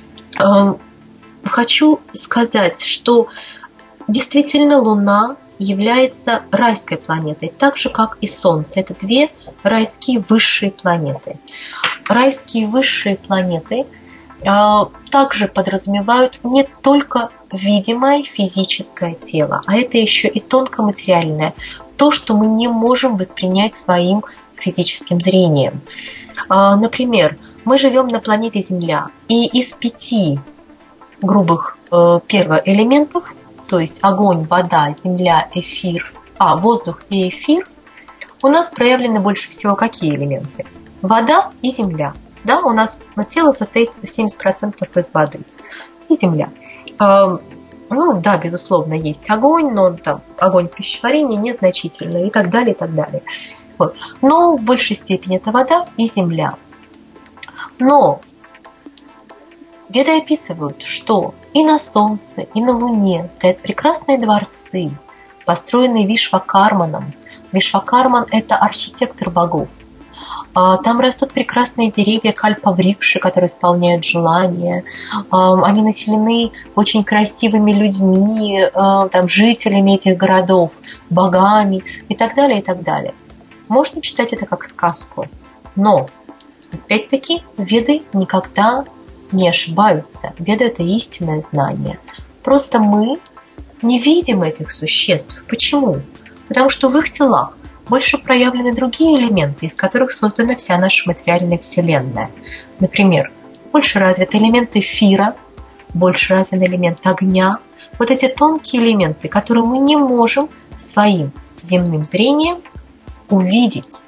хочу сказать, что действительно Луна является райской планетой, так же, как и Солнце. Это 2 райские высшие планеты. Райские высшие планеты также подразумевают не только видимое физическое тело, а это еще и тонкоматериальное, то, что мы не можем воспринять своим физическим зрением. Например, мы живем на планете Земля, и из 5 грубых первоэлементов, то есть огонь, вода, земля, эфир, воздух и эфир, у нас проявлены больше всего какие элементы? Вода и земля. Да, у нас тело состоит 70% из воды и земля. Да, безусловно, есть огонь, но там огонь пищеварения незначительный и так далее, и так далее. Вот. Но в большей степени это вода и земля. Но Веды описывают, что и на Солнце, и на Луне стоят прекрасные дворцы, построенные Вишвакарманом. Вишвакарман – это архитектор богов. Там растут прекрасные деревья кальпаврикши, которые исполняют желания. Они населены очень красивыми людьми, там, жителями этих городов, богами и так далее, и так далее. Можно читать это как сказку, но, опять-таки, Веды никогда не ошибаются. Веды – это истинное знание. Просто мы не видим этих существ. Почему? Потому что в их телах больше проявлены другие элементы, из которых создана вся наша материальная Вселенная. Например, больше развит элемент эфира, больше развит элемент огня. Вот эти тонкие элементы, которые мы не можем своим земным зрением увидеть.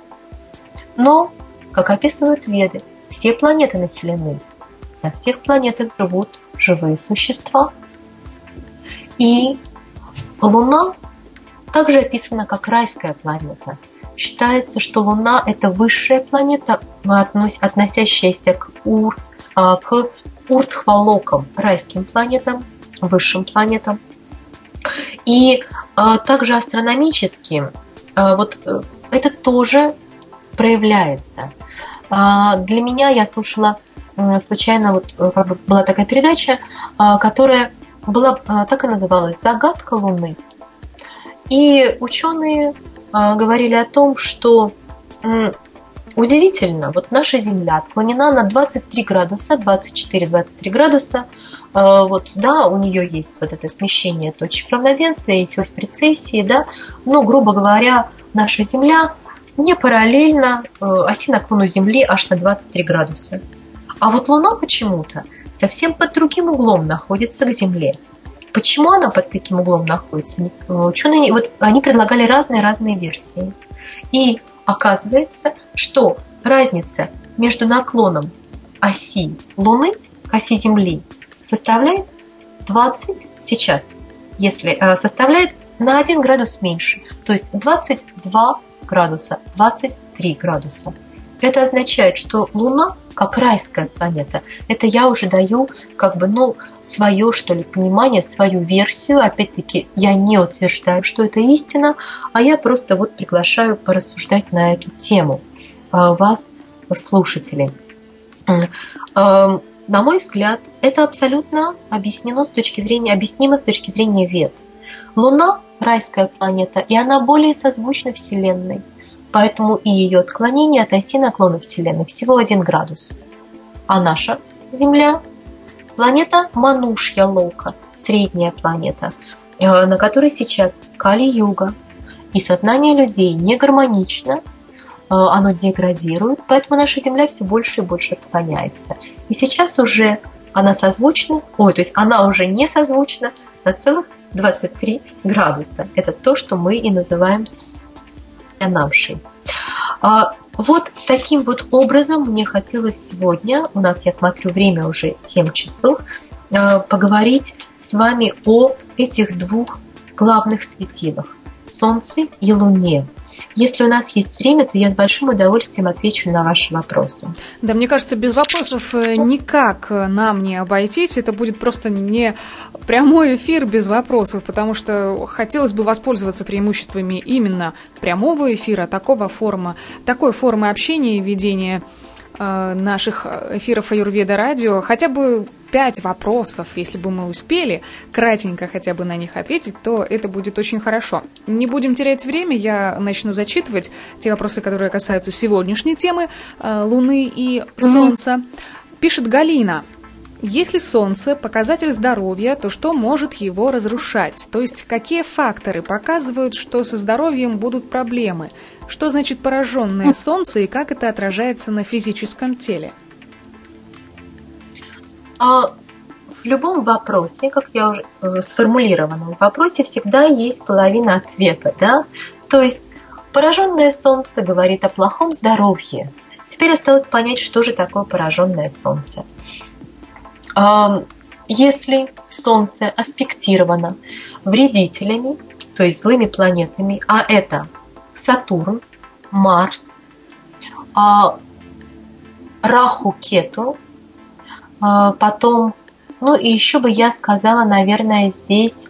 Но, как описывают Веды, все планеты населены. На всех планетах живут живые существа. И Луна также описана как райская планета. Считается, что Луна – это высшая планета, относящаяся к уртхвалокам, райским планетам, высшим планетам. И также астрономически это тоже проявляется. Для меня, я слушала случайно, была такая передача, которая была, так и называлась «Загадка Луны». И ученые говорили о том, что удивительно, наша Земля отклонена на 23 градуса, 24-23 градуса. У нее есть это смещение точек равноденствия, есть ось прецессии, да, но, грубо говоря, наша Земля не параллельно оси наклону Земли аж на 23 градуса. А Луна почему-то совсем под другим углом находится к Земле. Почему она под таким углом находится? Ученые они предлагали разные версии. И оказывается, что разница между наклоном оси Луны к оси Земли составляет 20 сейчас, составляет на 1 градус меньше, то есть 22 градуса, 23 градуса. Это означает, что Луна, как райская планета, это я уже даю свое, понимание, свою версию. Опять-таки, я не утверждаю, что это истина, а я просто приглашаю порассуждать на эту тему вас, слушателей. На мой взгляд, это абсолютно объяснимо с точки зрения Вед. Луна – райская планета, и она более созвучна Вселенной. Поэтому и ее отклонение от оси наклона Вселенной всего 1 градус. А наша Земля – планета Манушья Лока, средняя планета, на которой сейчас Кали-юга. И сознание людей не гармонично, оно деградирует, поэтому наша Земля все больше и больше отклоняется. И сейчас уже она она уже не созвучна на целых 23 градуса. Это то, что мы и называем намшей. Таким образом мне хотелось сегодня, у нас, я смотрю, время уже 7 часов, поговорить с вами о этих 2 главных светилах – Солнце и Луне. Если у нас есть время, то я с большим удовольствием отвечу на ваши вопросы. Да, мне кажется, без вопросов никак нам не обойтись. Это будет просто не прямой эфир без вопросов, потому что хотелось бы воспользоваться преимуществами именно прямого эфира, такой формы общения и ведения наших эфиров Аюрведа Радио. Хотя бы 5 вопросов, если бы мы успели кратенько хотя бы на них ответить, то это будет очень хорошо. Не будем терять время, я начну зачитывать те вопросы, которые касаются сегодняшней темы Луны и Солнца. Пишет Галина: если Солнце – показатель здоровья, то что может его разрушать? То есть какие факторы показывают, что со здоровьем будут проблемы? Что значит пораженное Солнце и как это отражается на физическом теле? В любом вопросе, как я уже сформулированном вопросе, всегда есть половина ответа, да? То есть пораженное Солнце говорит о плохом здоровье. Теперь осталось понять, что же такое пораженное Солнце. Если Солнце аспектировано вредителями, то есть злыми планетами, а это Сатурн, Марс, Раху, Кету, потом, и еще бы я сказала, наверное, здесь,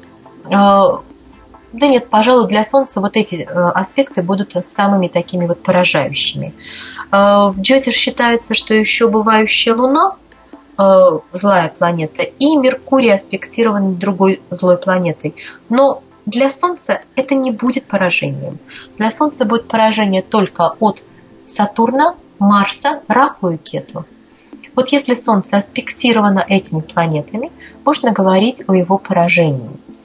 пожалуй, для Солнца эти аспекты будут самыми такими поражающими. В Джотиш считается, что еще бывающая Луна, злая планета, и Меркурий аспектирован другой злой планетой. Но для Солнца это не будет поражением. Для Солнца будет поражение только от Сатурна, Марса, Раху и Кету. Если Солнце аспектировано этими планетами, можно говорить о его поражении.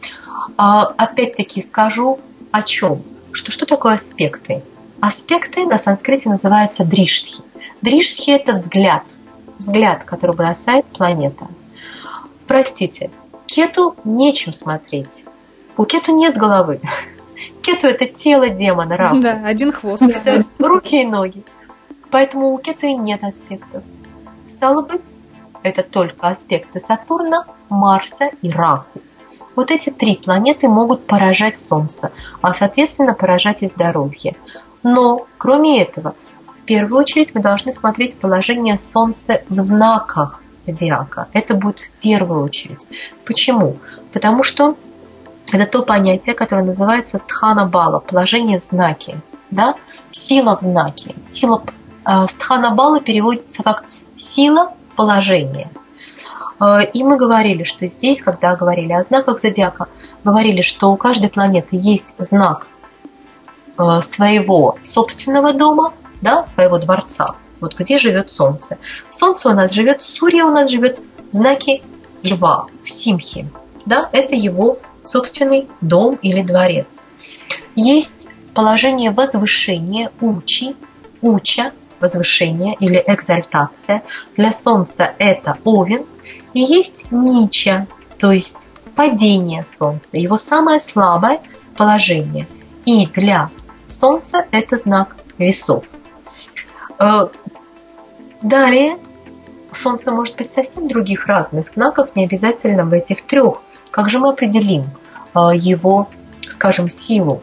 Опять-таки скажу о чем. Что такое аспекты? Аспекты на санскрите называются дриштхи. Дриштхи – это взгляд, который бросает планета. Простите, Кету нечем смотреть. У Кету нет головы. Кету – это тело демона Раху. Да, один хвост. Это руки и ноги. Поэтому у Кету и нет аспектов. Стало быть, это только аспекты Сатурна, Марса и Раху. Вот эти 3 планеты могут поражать Солнце, а соответственно поражать и здоровье. Но, кроме этого, в первую очередь мы должны смотреть положение Солнца в знаках зодиака. Это будет в первую очередь. Почему? Потому что это то понятие, которое называется стхана-бала, положение в знаке. Да? Сила в знаке. Стхана-бала переводится как сила положения. И мы говорили, что здесь, когда говорили о знаках зодиака, говорили, что у каждой планеты есть знак своего собственного дома, да, своего дворца, вот где живет Солнце. Солнце у нас живет, Сурья у нас живет в знаке Льва, в Симхе. Да, это его собственный дом или дворец. Есть положение возвышения, уча, возвышение или экзальтация. Для Солнца это Овен. И есть нича, то есть падение Солнца, его самое слабое положение. И для Солнца это знак весов. Далее Солнце может быть совсем в других разных знаках, не обязательно в этих 3. Как же мы определим его, скажем, силу?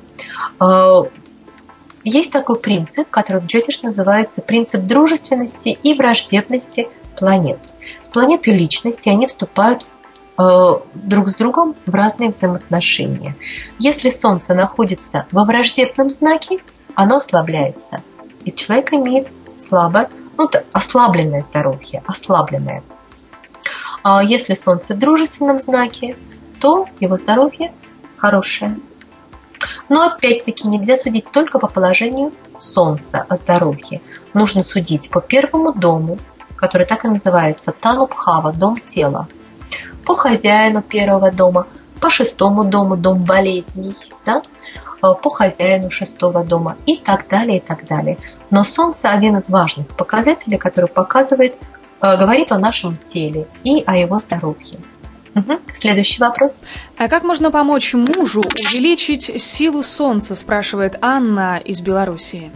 Есть такой принцип, который в Джотиш называется принцип дружественности и враждебности планет. Планеты личности, они вступают друг с другом в разные взаимоотношения. Если Солнце находится во враждебном знаке, оно ослабляется. И человек имеет ослабленное здоровье, ослабленное. А если Солнце в дружественном знаке, то его здоровье хорошее. Но опять-таки нельзя судить только по положению Солнца о здоровье. Нужно судить по первому дому, который так и называется Танубхава, дом тела, по хозяину первого дома, по 6-му дому, дом болезней, да? По хозяину 6-го дома и так далее, и так далее. Но Солнце один из важных показателей, который говорит о нашем теле и о его здоровье. Угу. Следующий вопрос. А как можно помочь мужу увеличить силу Солнца, спрашивает Анна из Белоруссии.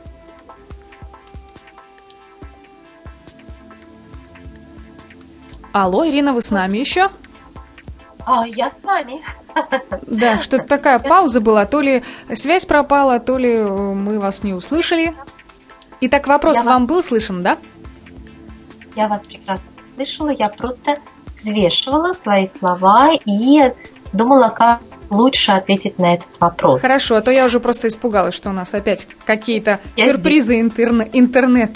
Алло, Ирина, вы с нами еще? Я с вами. Да, что-то такая пауза была, то ли связь пропала, то ли мы вас не услышали. Итак, вопрос вам был слышен, да? Я вас прекрасно слышала, я просто взвешивала свои слова и думала, как лучше ответить на этот вопрос. Хорошо, а то я уже просто испугалась, что у нас опять какие-то сюрпризы интернета.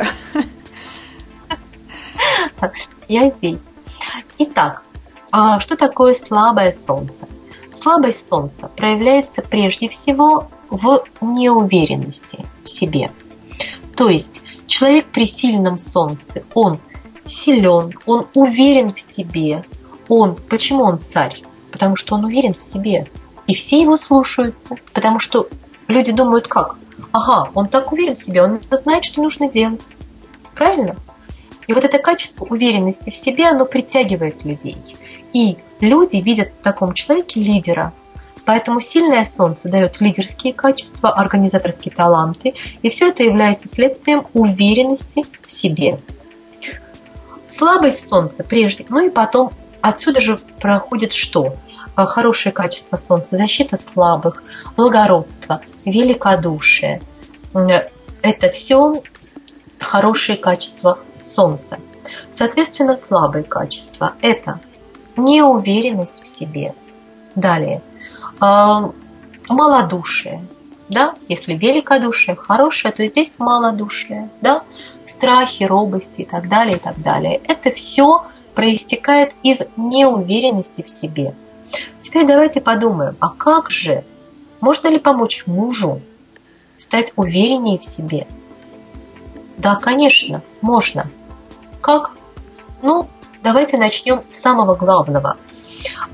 Я здесь. Итак, что такое слабое Солнце? Слабость Солнца проявляется прежде всего в неуверенности в себе. То есть человек при сильном Солнце, он силен, он уверен в себе. Почему он царь? Потому что он уверен в себе. И все его слушаются. Потому что люди думают как? Он так уверен в себе, он знает, что нужно делать. Правильно? И вот это качество уверенности в себе, оно притягивает людей. И люди видят в таком человеке лидера. Поэтому сильное Солнце дает лидерские качества, организаторские таланты. И все это является следствием уверенности в себе. Слабость Солнца прежде, и потом отсюда же проходит что? Хорошее качество Солнца, защита слабых, благородство, великодушие. Это все хорошие качества Солнца. Соответственно, слабые качества – это неуверенность в себе. Далее, малодушие. Да? Если великодушие хорошее, то здесь малодушие. Да? Страхи, робости и так далее, и так далее. Это все проистекает из неуверенности в себе. Теперь давайте подумаем, а как же? Можно ли помочь мужу стать увереннее в себе? Да, конечно, можно. Как? Давайте начнем с самого главного.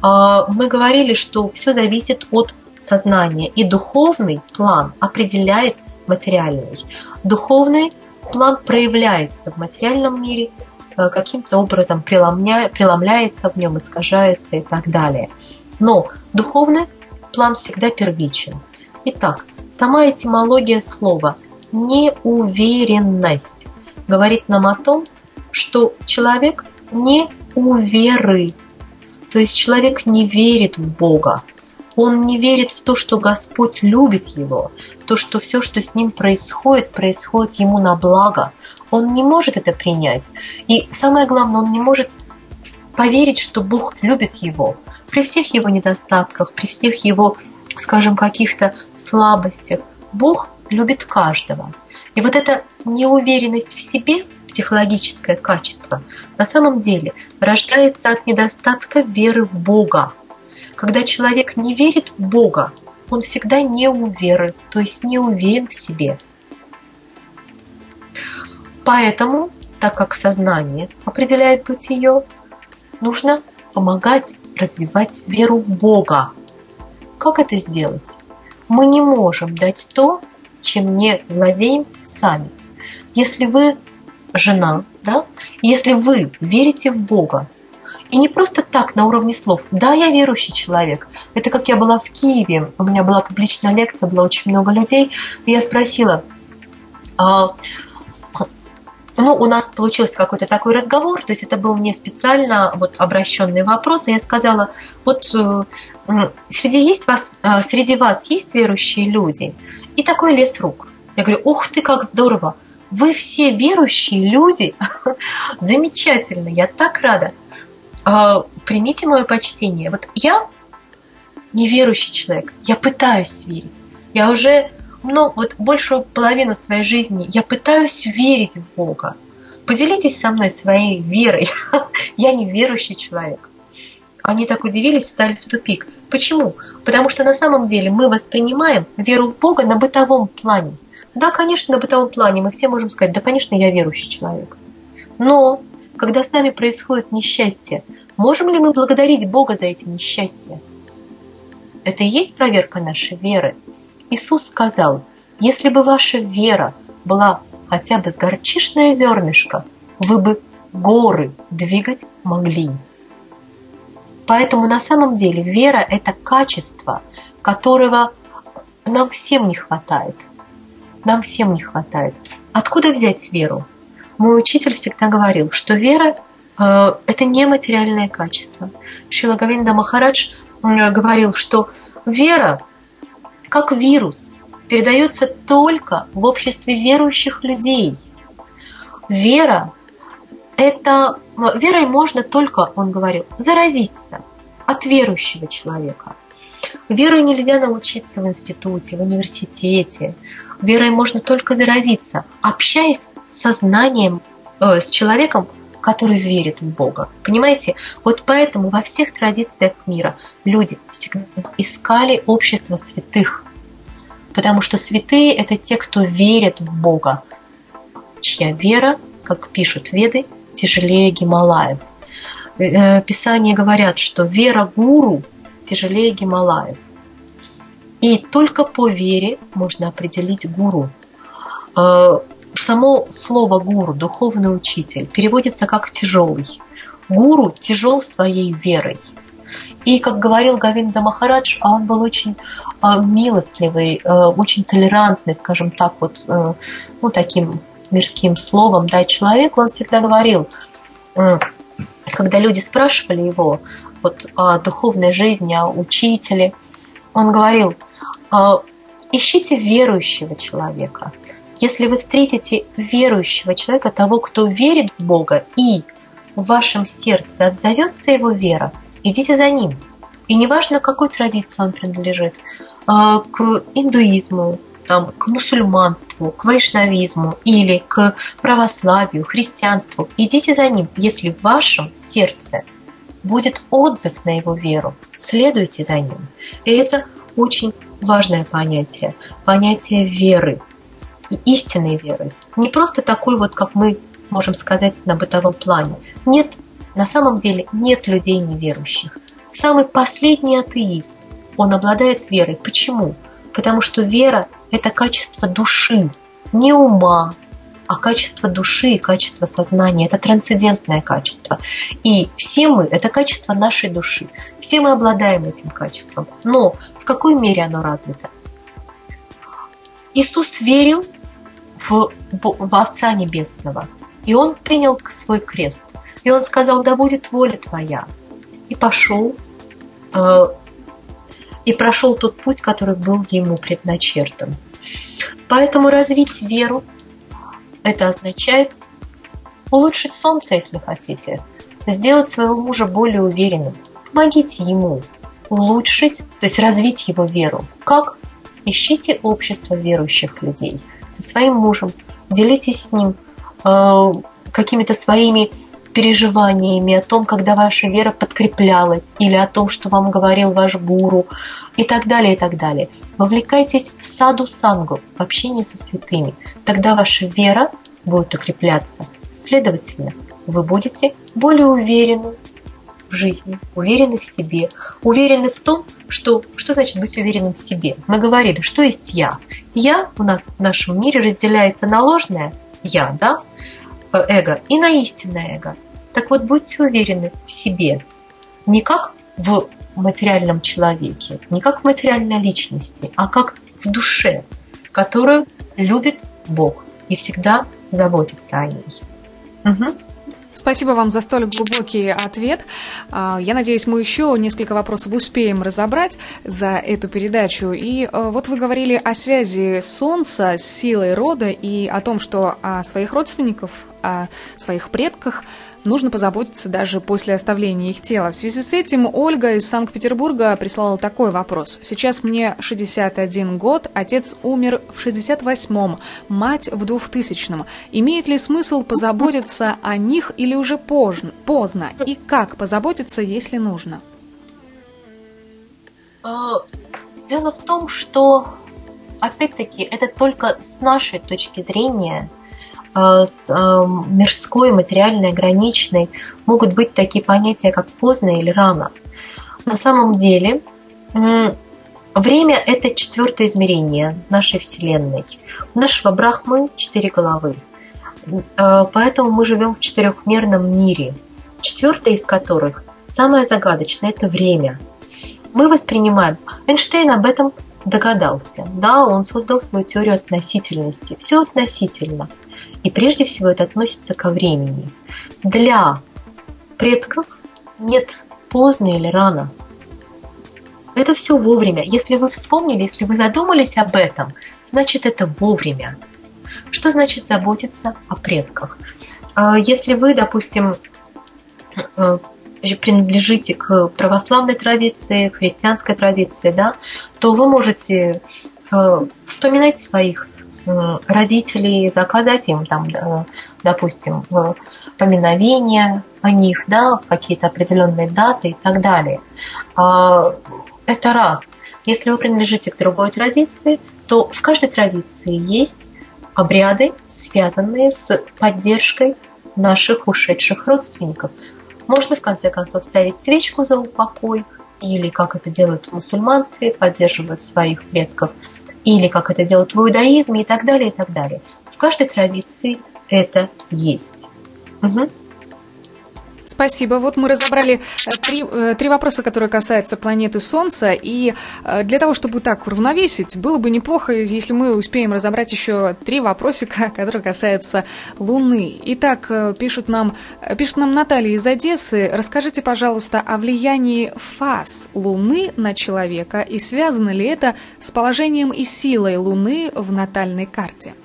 Мы говорили, что все зависит от сознания, и духовный план определяет материальный. Духовный план проявляется в материальном мире, каким-то образом преломляется в нем, искажается и так далее. Но духовный план всегда первичен. Итак, сама этимология слова «неуверенность» говорит нам о том, что человек не у веры, то есть человек не верит в Бога. Он не верит в то, что Господь любит его, то, что все, что с ним происходит, происходит ему на благо. Он не может это принять. И самое главное, он не может поверить, что Бог любит его. При всех его недостатках, при всех его, скажем, каких-то слабостях, Бог любит каждого. И вот эта неуверенность в себе, психологическое качество, на самом деле рождается от недостатка веры в Бога. Когда человек не верит в Бога, он всегда не у веры, то есть не уверен в себе. Поэтому, так как сознание определяет бытие, нужно помогать развивать веру в Бога. Как это сделать? Мы не можем дать то, чем не владеем сами. Если вы жена, да, если вы верите в Бога, и не просто так на уровне слов. Да, я верующий человек. Это как я была в Киеве. У меня была публичная лекция, было очень много людей. И я спросила, у нас получился какой-то такой разговор, то есть это был не специально обращенный вопрос. И я сказала, среди вас есть верующие люди? И такой лес рук. Я говорю, ух ты, как здорово. Вы все верующие люди. Замечательно, я так рада. Примите мое почтение. Я неверующий человек. Я пытаюсь верить. Я уже большую половину своей жизни я пытаюсь верить в Бога. Поделитесь со мной своей верой. Я неверующий человек. Они так удивились, встали в тупик. Почему? Потому что на самом деле мы воспринимаем веру в Бога на бытовом плане. Да, конечно, на бытовом плане мы все можем сказать, да, конечно, я верующий человек. Но когда с нами происходит несчастье, можем ли мы благодарить Бога за эти несчастья? Это и есть проверка нашей веры. Иисус сказал, если бы ваша вера была хотя бы с горчичное зернышко, вы бы горы двигать могли. Поэтому на самом деле вера – это качество, которого нам всем не хватает. Нам всем не хватает. Откуда взять веру? Мой учитель всегда говорил, что вера – это не материальное качество. Шрила Говинда Махарадж говорил, что вера, как вирус, передается только в обществе верующих людей. Верой можно только, он говорил, заразиться от верующего человека. Верой нельзя научиться в институте, в университете. Верой можно только заразиться, общаясь с сознанием, с человеком, который верит в Бога. Понимаете? Поэтому во всех традициях мира люди всегда искали общество святых. Потому что святые – это те, кто верит в Бога, чья вера, как пишут Веды, тяжелее Гималаев. Писания говорят, что вера гуру тяжелее Гималаев. И только по вере можно определить гуру. Само слово гуру, духовный учитель, переводится как тяжелый. Гуру тяжел своей верой. И, как говорил Говинда Махарадж, он был очень милостливый, очень толерантный, скажем так, таким мирским словом, да, человек, он всегда говорил, когда люди спрашивали его о духовной жизни, о учителе, он говорил, ищите верующего человека. Если вы встретите верующего человека, того, кто верит в Бога, и в вашем сердце отзовется его вера, идите за ним. И неважно, к какой традиции он принадлежит, к индуизму, к мусульманству, к вайшнавизму или к православию, христианству, идите за ним. Если в вашем сердце будет отзыв на его веру, следуйте за ним. И это очень важное понятие, понятие веры и истинной веры. Не просто такой как мы можем сказать на бытовом плане. Нет, на самом деле нет людей неверующих. самый последний атеист, он обладает верой. Почему? Потому что вера – это качество души, не ума, а качество души и качество сознания. Это трансцендентное качество. И все мы – это качество нашей души. Все мы обладаем этим качеством. Но в какой мере оно развито? Иисус верил в Отца Небесного. И Он принял свой крест. И Он сказал: да будет воля Твоя. И пошел, и прошел тот путь, который был Ему предначертан. Поэтому развить веру – это означает улучшить солнце, если хотите, сделать своего мужа более уверенным. Помогите ему улучшить, то есть развить его веру. Как? Ищите общество верующих людей со своим мужем, делитесь с ним какими-то своими переживаниями о том, когда ваша вера подкреплялась, или о том, что вам говорил ваш гуру, и так далее, и так далее. Вовлекайтесь в саду-сангу, в общение со святыми. Тогда ваша вера будет укрепляться. Следовательно, вы будете более уверены в жизни, уверены в себе, уверены в том, что значит быть уверенным в себе. Мы говорили, что есть я. Я у нас в нашем мире разделяется на ложное я, да, эго, и на истинное эго. Так вот, будьте уверены в себе. Не как в материальном человеке, не как в материальной личности, а как в душе, которую любит Бог и всегда заботится о ней. Угу. Спасибо вам за столь глубокий ответ. Я надеюсь, мы еще несколько вопросов успеем разобрать за эту передачу. И вот вы говорили о связи Солнца с силой рода и о том, что о своих родственников, о своих предках нужно позаботиться даже после оставления их тела. В связи с этим Ольга из Санкт-Петербурга прислала такой вопрос. Сейчас мне 61 год, отец умер в 68-м, мать в 2000-м. Имеет ли смысл позаботиться о них или уже поздно? И как позаботиться, если нужно? Дело в том, что, опять-таки, это только с нашей точки зрения, с мирской, материальной, ограниченной, могут быть такие понятия, как поздно или рано. На самом деле, время – это четвертое измерение нашей Вселенной. У нашего Брахмы 4 головы, поэтому мы живем в четырехмерном мире, четвертое из которых, самое загадочное – это время. Мы воспринимаем, Эйнштейн об этом догадался, да, он создал свою теорию относительности. Все относительно. И прежде всего это относится ко времени. Для предков нет поздно или рано. Это все вовремя. Если вы вспомнили, если вы задумались об этом, значит это вовремя. Что значит заботиться о предках? Если вы, допустим, принадлежите к православной традиции, к христианской традиции, да, то вы можете вспоминать своих родителей, заказать им там, допустим, поминовения о них, да, какие-то определенные даты и так далее. Это раз. Если вы принадлежите к другой традиции, то в каждой традиции есть обряды, связанные с поддержкой наших ушедших родственников. Можно, в конце концов, ставить свечку за упокой, или, как это делают в мусульманстве, поддерживать своих предков, или, как это делают в иудаизме, и так далее, и так далее. В каждой традиции это есть. Угу. Спасибо. Вот мы разобрали три вопроса, которые касаются планеты Солнца. И для того, чтобы так уравновесить, было бы неплохо, если мы успеем разобрать еще 3 вопросика, которые касаются Луны. Итак, пишет нам Наталья из Одессы. Расскажите, пожалуйста, о влиянии фаз Луны на человека и связано ли это с положением и силой Луны в натальной карте?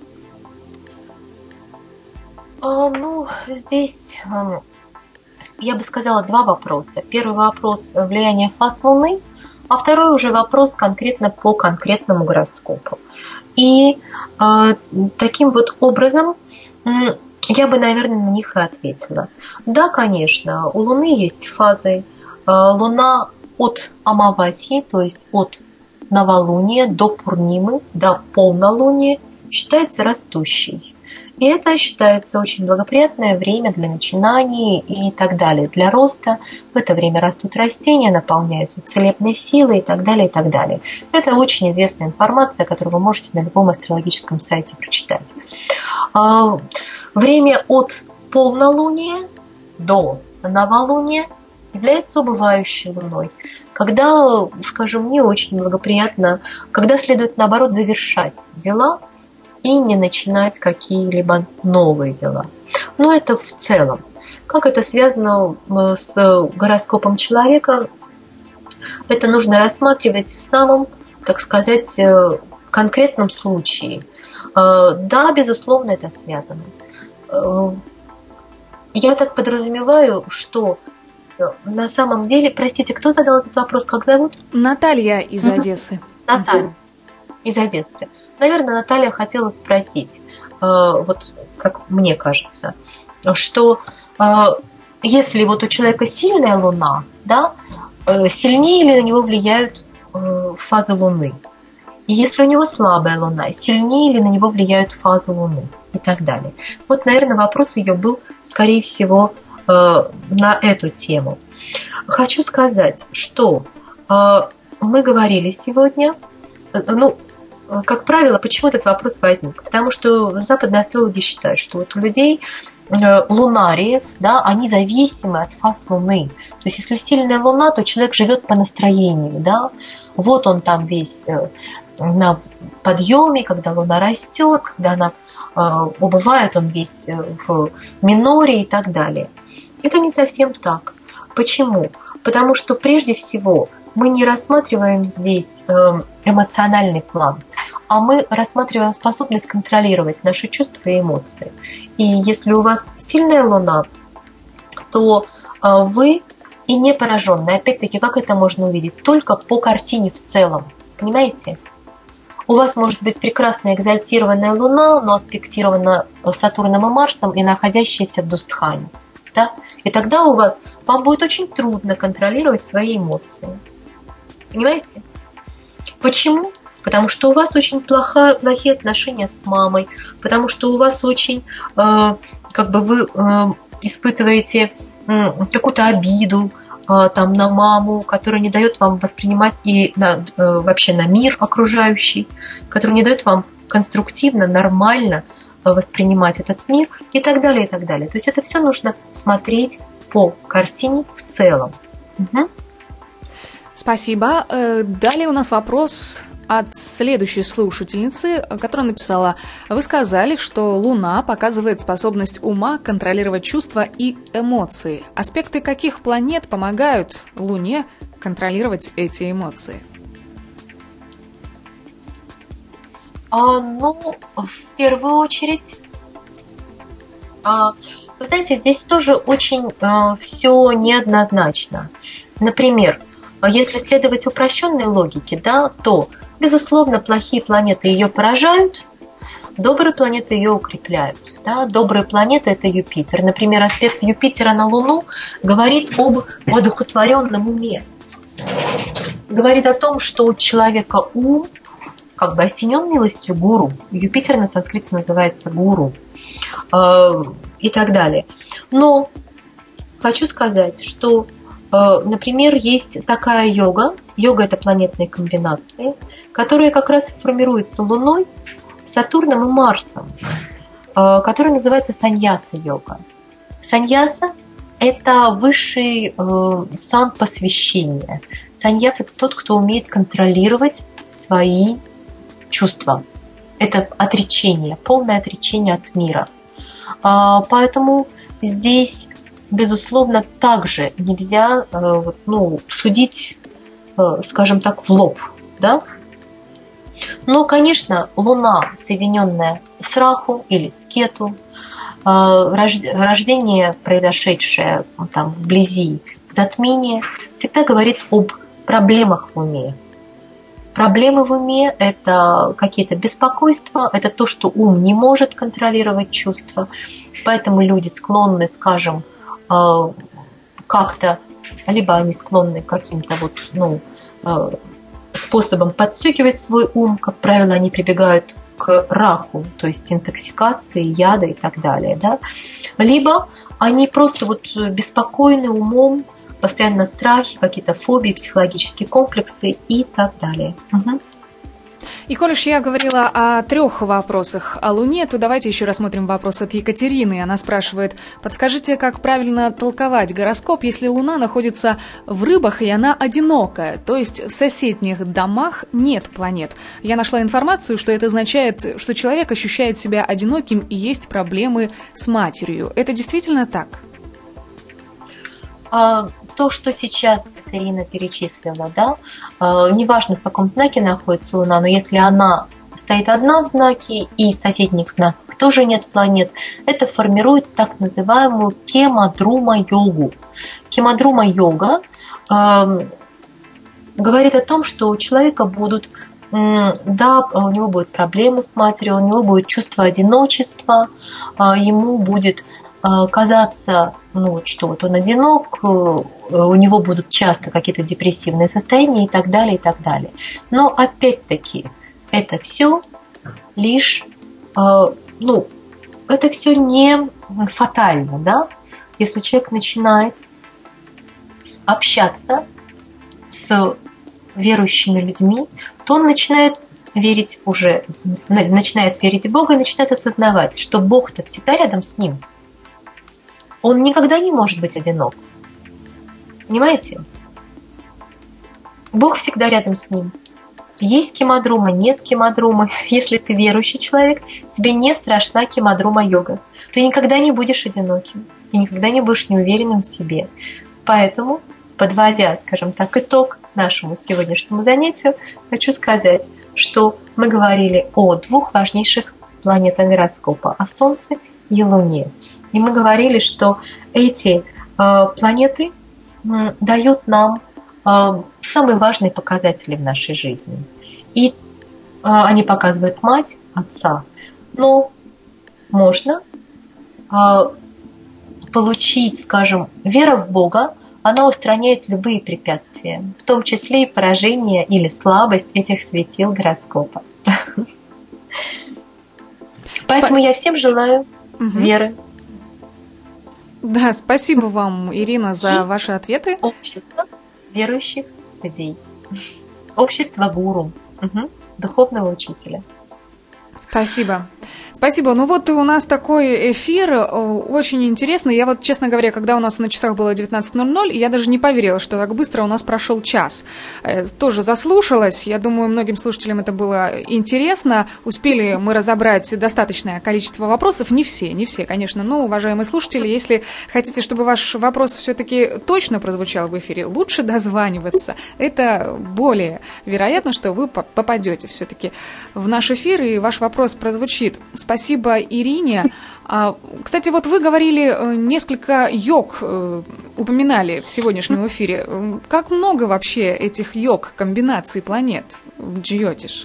Здесь... Я бы сказала 2 вопроса. Первый вопрос – влияние фаз Луны, а второй уже вопрос конкретно по конкретному гороскопу. И таким вот образом я бы, наверное, на них и ответила. Да, конечно, у Луны есть фазы. Луна от Амавасьи, то есть от новолуния до Пурнимы, до полнолуния, считается растущей. И это считается очень благоприятное время для начинаний и так далее, для роста. В это время растут растения, наполняются целебной силой и так далее, и так далее. Это очень известная информация, которую вы можете на любом астрологическом сайте прочитать. Время от полнолуния до новолуния является убывающей луной, когда, скажем, не очень благоприятно, когда следует, наоборот, завершать дела и не начинать какие-либо новые дела. Но это в целом. Как это связано с гороскопом человека, это нужно рассматривать в самом, так сказать, конкретном случае. Да, безусловно, это связано. Я так подразумеваю, что на самом деле, простите, кто задал этот вопрос, как зовут? Наталья из Одессы. Наталья из Одессы. Наверное, Наталья хотела спросить, вот как мне кажется, что если вот у человека сильная луна, да, сильнее ли на него влияют фазы луны? И если у него слабая луна, сильнее ли на него влияют фазы луны? И так далее. Вот, наверное, вопрос ее был, скорее всего, на эту тему. Хочу сказать, что мы говорили сегодня, ну, как правило, почему этот вопрос возник? Потому что западные астрологи считают, что вот у людей, лунариев, да, они зависимы от фаз Луны. То есть, если сильная Луна, то человек живет по настроению, да. Вот он там весь на подъеме, когда Луна растет, когда она убывает, он весь в миноре и так далее. Это не совсем так. Почему? Потому что прежде всего мы не рассматриваем здесь эмоциональный план, а мы рассматриваем способность контролировать наши чувства и эмоции. И если у вас сильная Луна, то вы и не пораженные. Опять-таки, как это можно увидеть? Только по картине в целом. Понимаете? У вас может быть прекрасная экзальтированная Луна, но аспектирована Сатурном и Марсом и находящаяся в Дустхане. Да? И тогда вам будет очень трудно контролировать свои эмоции. Понимаете? Почему? Потому что у вас очень плохие отношения с мамой, потому что у вас очень, вы испытываете какую-то обиду там, на маму, которая не дает вам воспринимать и вообще на мир окружающий, которая не дает вам конструктивно, нормально воспринимать этот мир и так далее, и так далее. То есть это все нужно смотреть по картине в целом. Угу. Спасибо. Далее у нас вопрос от следующей слушательницы, которая написала: вы сказали, что Луна показывает способность ума контролировать чувства и эмоции. Аспекты каких планет помогают Луне контролировать эти эмоции? В первую очередь, вы знаете, здесь тоже очень все неоднозначно. Например, если следовать упрощенной логике, да, то, безусловно, плохие планеты ее поражают, добрые планеты ее укрепляют. Да. Добрые планеты – это Юпитер. Например, аспект Юпитера на Луну говорит об одухотворенном уме. Говорит о том, что у человека ум как бы осенен милостью, гуру. Юпитер на санскрите называется гуру. И так далее. Но хочу сказать, что, например, есть такая йога. Йога – это планетные комбинации, которые как раз формируются Луной, Сатурном и Марсом, которая называется саньяса-йога. Саньяса – это высший сан посвящения. Саньяса – это тот, кто умеет контролировать свои чувства. Это отречение, полное отречение от мира. Поэтому здесь, безусловно, также нельзя судить, скажем так, в лоб. Да? Но, конечно, Луна, соединенная с Раху или с Кету, рождение, произошедшее там вблизи затмения, всегда говорит об проблемах в уме. Проблемы в уме – это какие-то беспокойства, это то, что ум не может контролировать чувства. Поэтому люди склонны, скажем, как-то, либо они склонны каким-то способом подстегивать свой ум. Как правило, они прибегают к раку, то есть интоксикации, яда и так далее. Да? Либо они просто вот беспокойны умом, постоянно страхи, какие-то фобии, психологические комплексы и так далее. Угу. И коль уж я говорила о 3 вопросах о Луне, то давайте еще рассмотрим вопрос от Екатерины. Она спрашивает: подскажите, как правильно толковать гороскоп, если Луна находится в Рыбах и она одинокая, то есть в соседних домах нет планет. Я нашла информацию, что это означает, что человек ощущает себя одиноким и есть проблемы с матерью. Это действительно так? То, что сейчас Катерина перечислила, да, неважно, в каком знаке находится Луна, но если она стоит одна в знаке и в соседних знаках тоже нет планет, это формирует так называемую кемадрума-йогу. Кемадрума-йога говорит о том, что у человека будут, да, у него будут проблемы с матерью, у него будет чувство одиночества, ему будет казаться, что вот он одинок, у него будут часто какие-то депрессивные состояния и так далее, и так далее. Но опять-таки, это все лишь, это все не фатально, да? Если человек начинает общаться с верующими людьми, то он начинает верить в Бога и начинает осознавать, что Бог-то всегда рядом с ним. Он никогда не может быть одинок. Понимаете? Бог всегда рядом с ним. Есть кемадрума, нет кемадрума. Если ты верующий человек, тебе не страшна кемадрума-йога. Ты никогда не будешь одиноким и никогда не будешь неуверенным в себе. Поэтому, подводя, скажем так, итог нашему сегодняшнему занятию, хочу сказать, что мы говорили о 2 важнейших планетах гороскопа, о Солнце и Луне. И мы говорили, что эти планеты дают нам самые важные показатели в нашей жизни. И они показывают мать, отца. Но можно получить, скажем, вера в Бога, она устраняет любые препятствия, в том числе и поражение или слабость этих светил гороскопа. Поэтому я всем желаю веры. Да, спасибо вам, Ирина, за ваши ответы. Общество верующих людей. Общество гуру. Духовного учителя. Спасибо. Спасибо. Ну вот у нас такой эфир, очень интересный. Я вот, честно говоря, когда у нас на часах было 19:00, я даже не поверила, что так быстро у нас прошел час. Тоже заслушалась. Я думаю, многим слушателям это было интересно. Успели мы разобрать достаточное количество вопросов. Не все, конечно. Но, уважаемые слушатели, если хотите, чтобы ваш вопрос все-таки точно прозвучал в эфире, лучше дозваниваться. Это более вероятно, что вы попадете все-таки в наш эфир, и ваш вопрос прозвучит. Спасибо Ирине. Кстати, вот вы говорили, несколько йог упоминали в сегодняшнем эфире. Как много вообще этих йог, комбинаций планет в Джьотиш?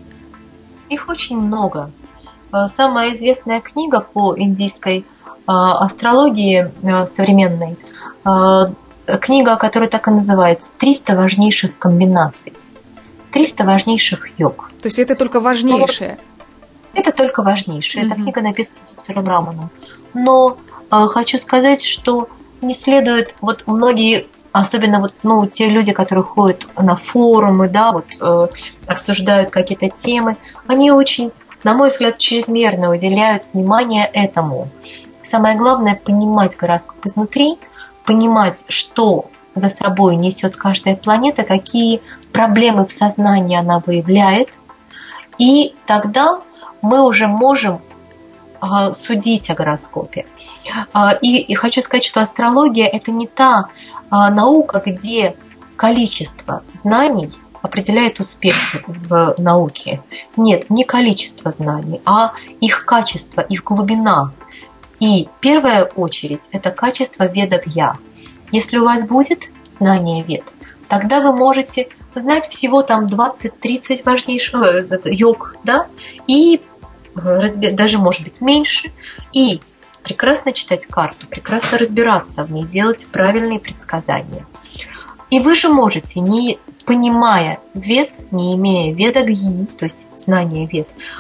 Их очень много. Самая известная книга по индийской астрологии современной, книга, которая так и называется «300 важнейших комбинаций». 300 важнейших йог. То есть это только важнейшее? Это только важнейшее. Эта книга написана доктором Раманом. Но хочу сказать, что не следует, вот многие, особенно те люди, которые ходят на форумы, да, обсуждают какие-то темы, они очень, на мой взгляд, чрезмерно уделяют внимание этому. Самое главное – понимать гороскоп изнутри, понимать, что за собой несет каждая планета, какие проблемы в сознании она выявляет, и тогда мы уже можем судить о гороскопе. И хочу сказать, что астрология – это не та наука, где количество знаний определяет успех в науке. Нет, не количество знаний, а их качество, их глубина. И первая очередь – это качество ведагья. Если у вас будет знание вед, тогда вы можете знать всего там 20-30 важнейших йог, да, и даже, может быть, меньше, и прекрасно читать карту, прекрасно разбираться в ней, делать правильные предсказания. И вы же можете, не понимая вед, не имея ведагьи, то есть знания вед,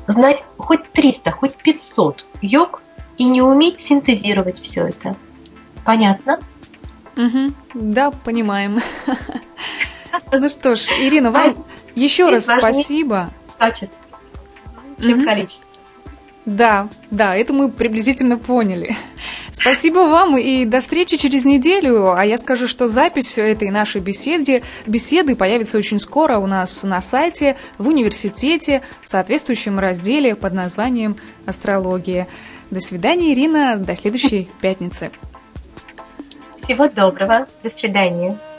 знать хоть 300, хоть 500 йог и не уметь синтезировать все это. Понятно? Да, понимаем. Ну что ж, Ирина, вам еще раз спасибо. Качество, чем количество. Да, это мы приблизительно поняли. Спасибо вам и до встречи через неделю. А я скажу, что запись этой нашей беседы появится очень скоро у нас на сайте, в университете, в соответствующем разделе под названием «Астрология». До свидания, Ирина, до следующей пятницы. Всего доброго, до свидания.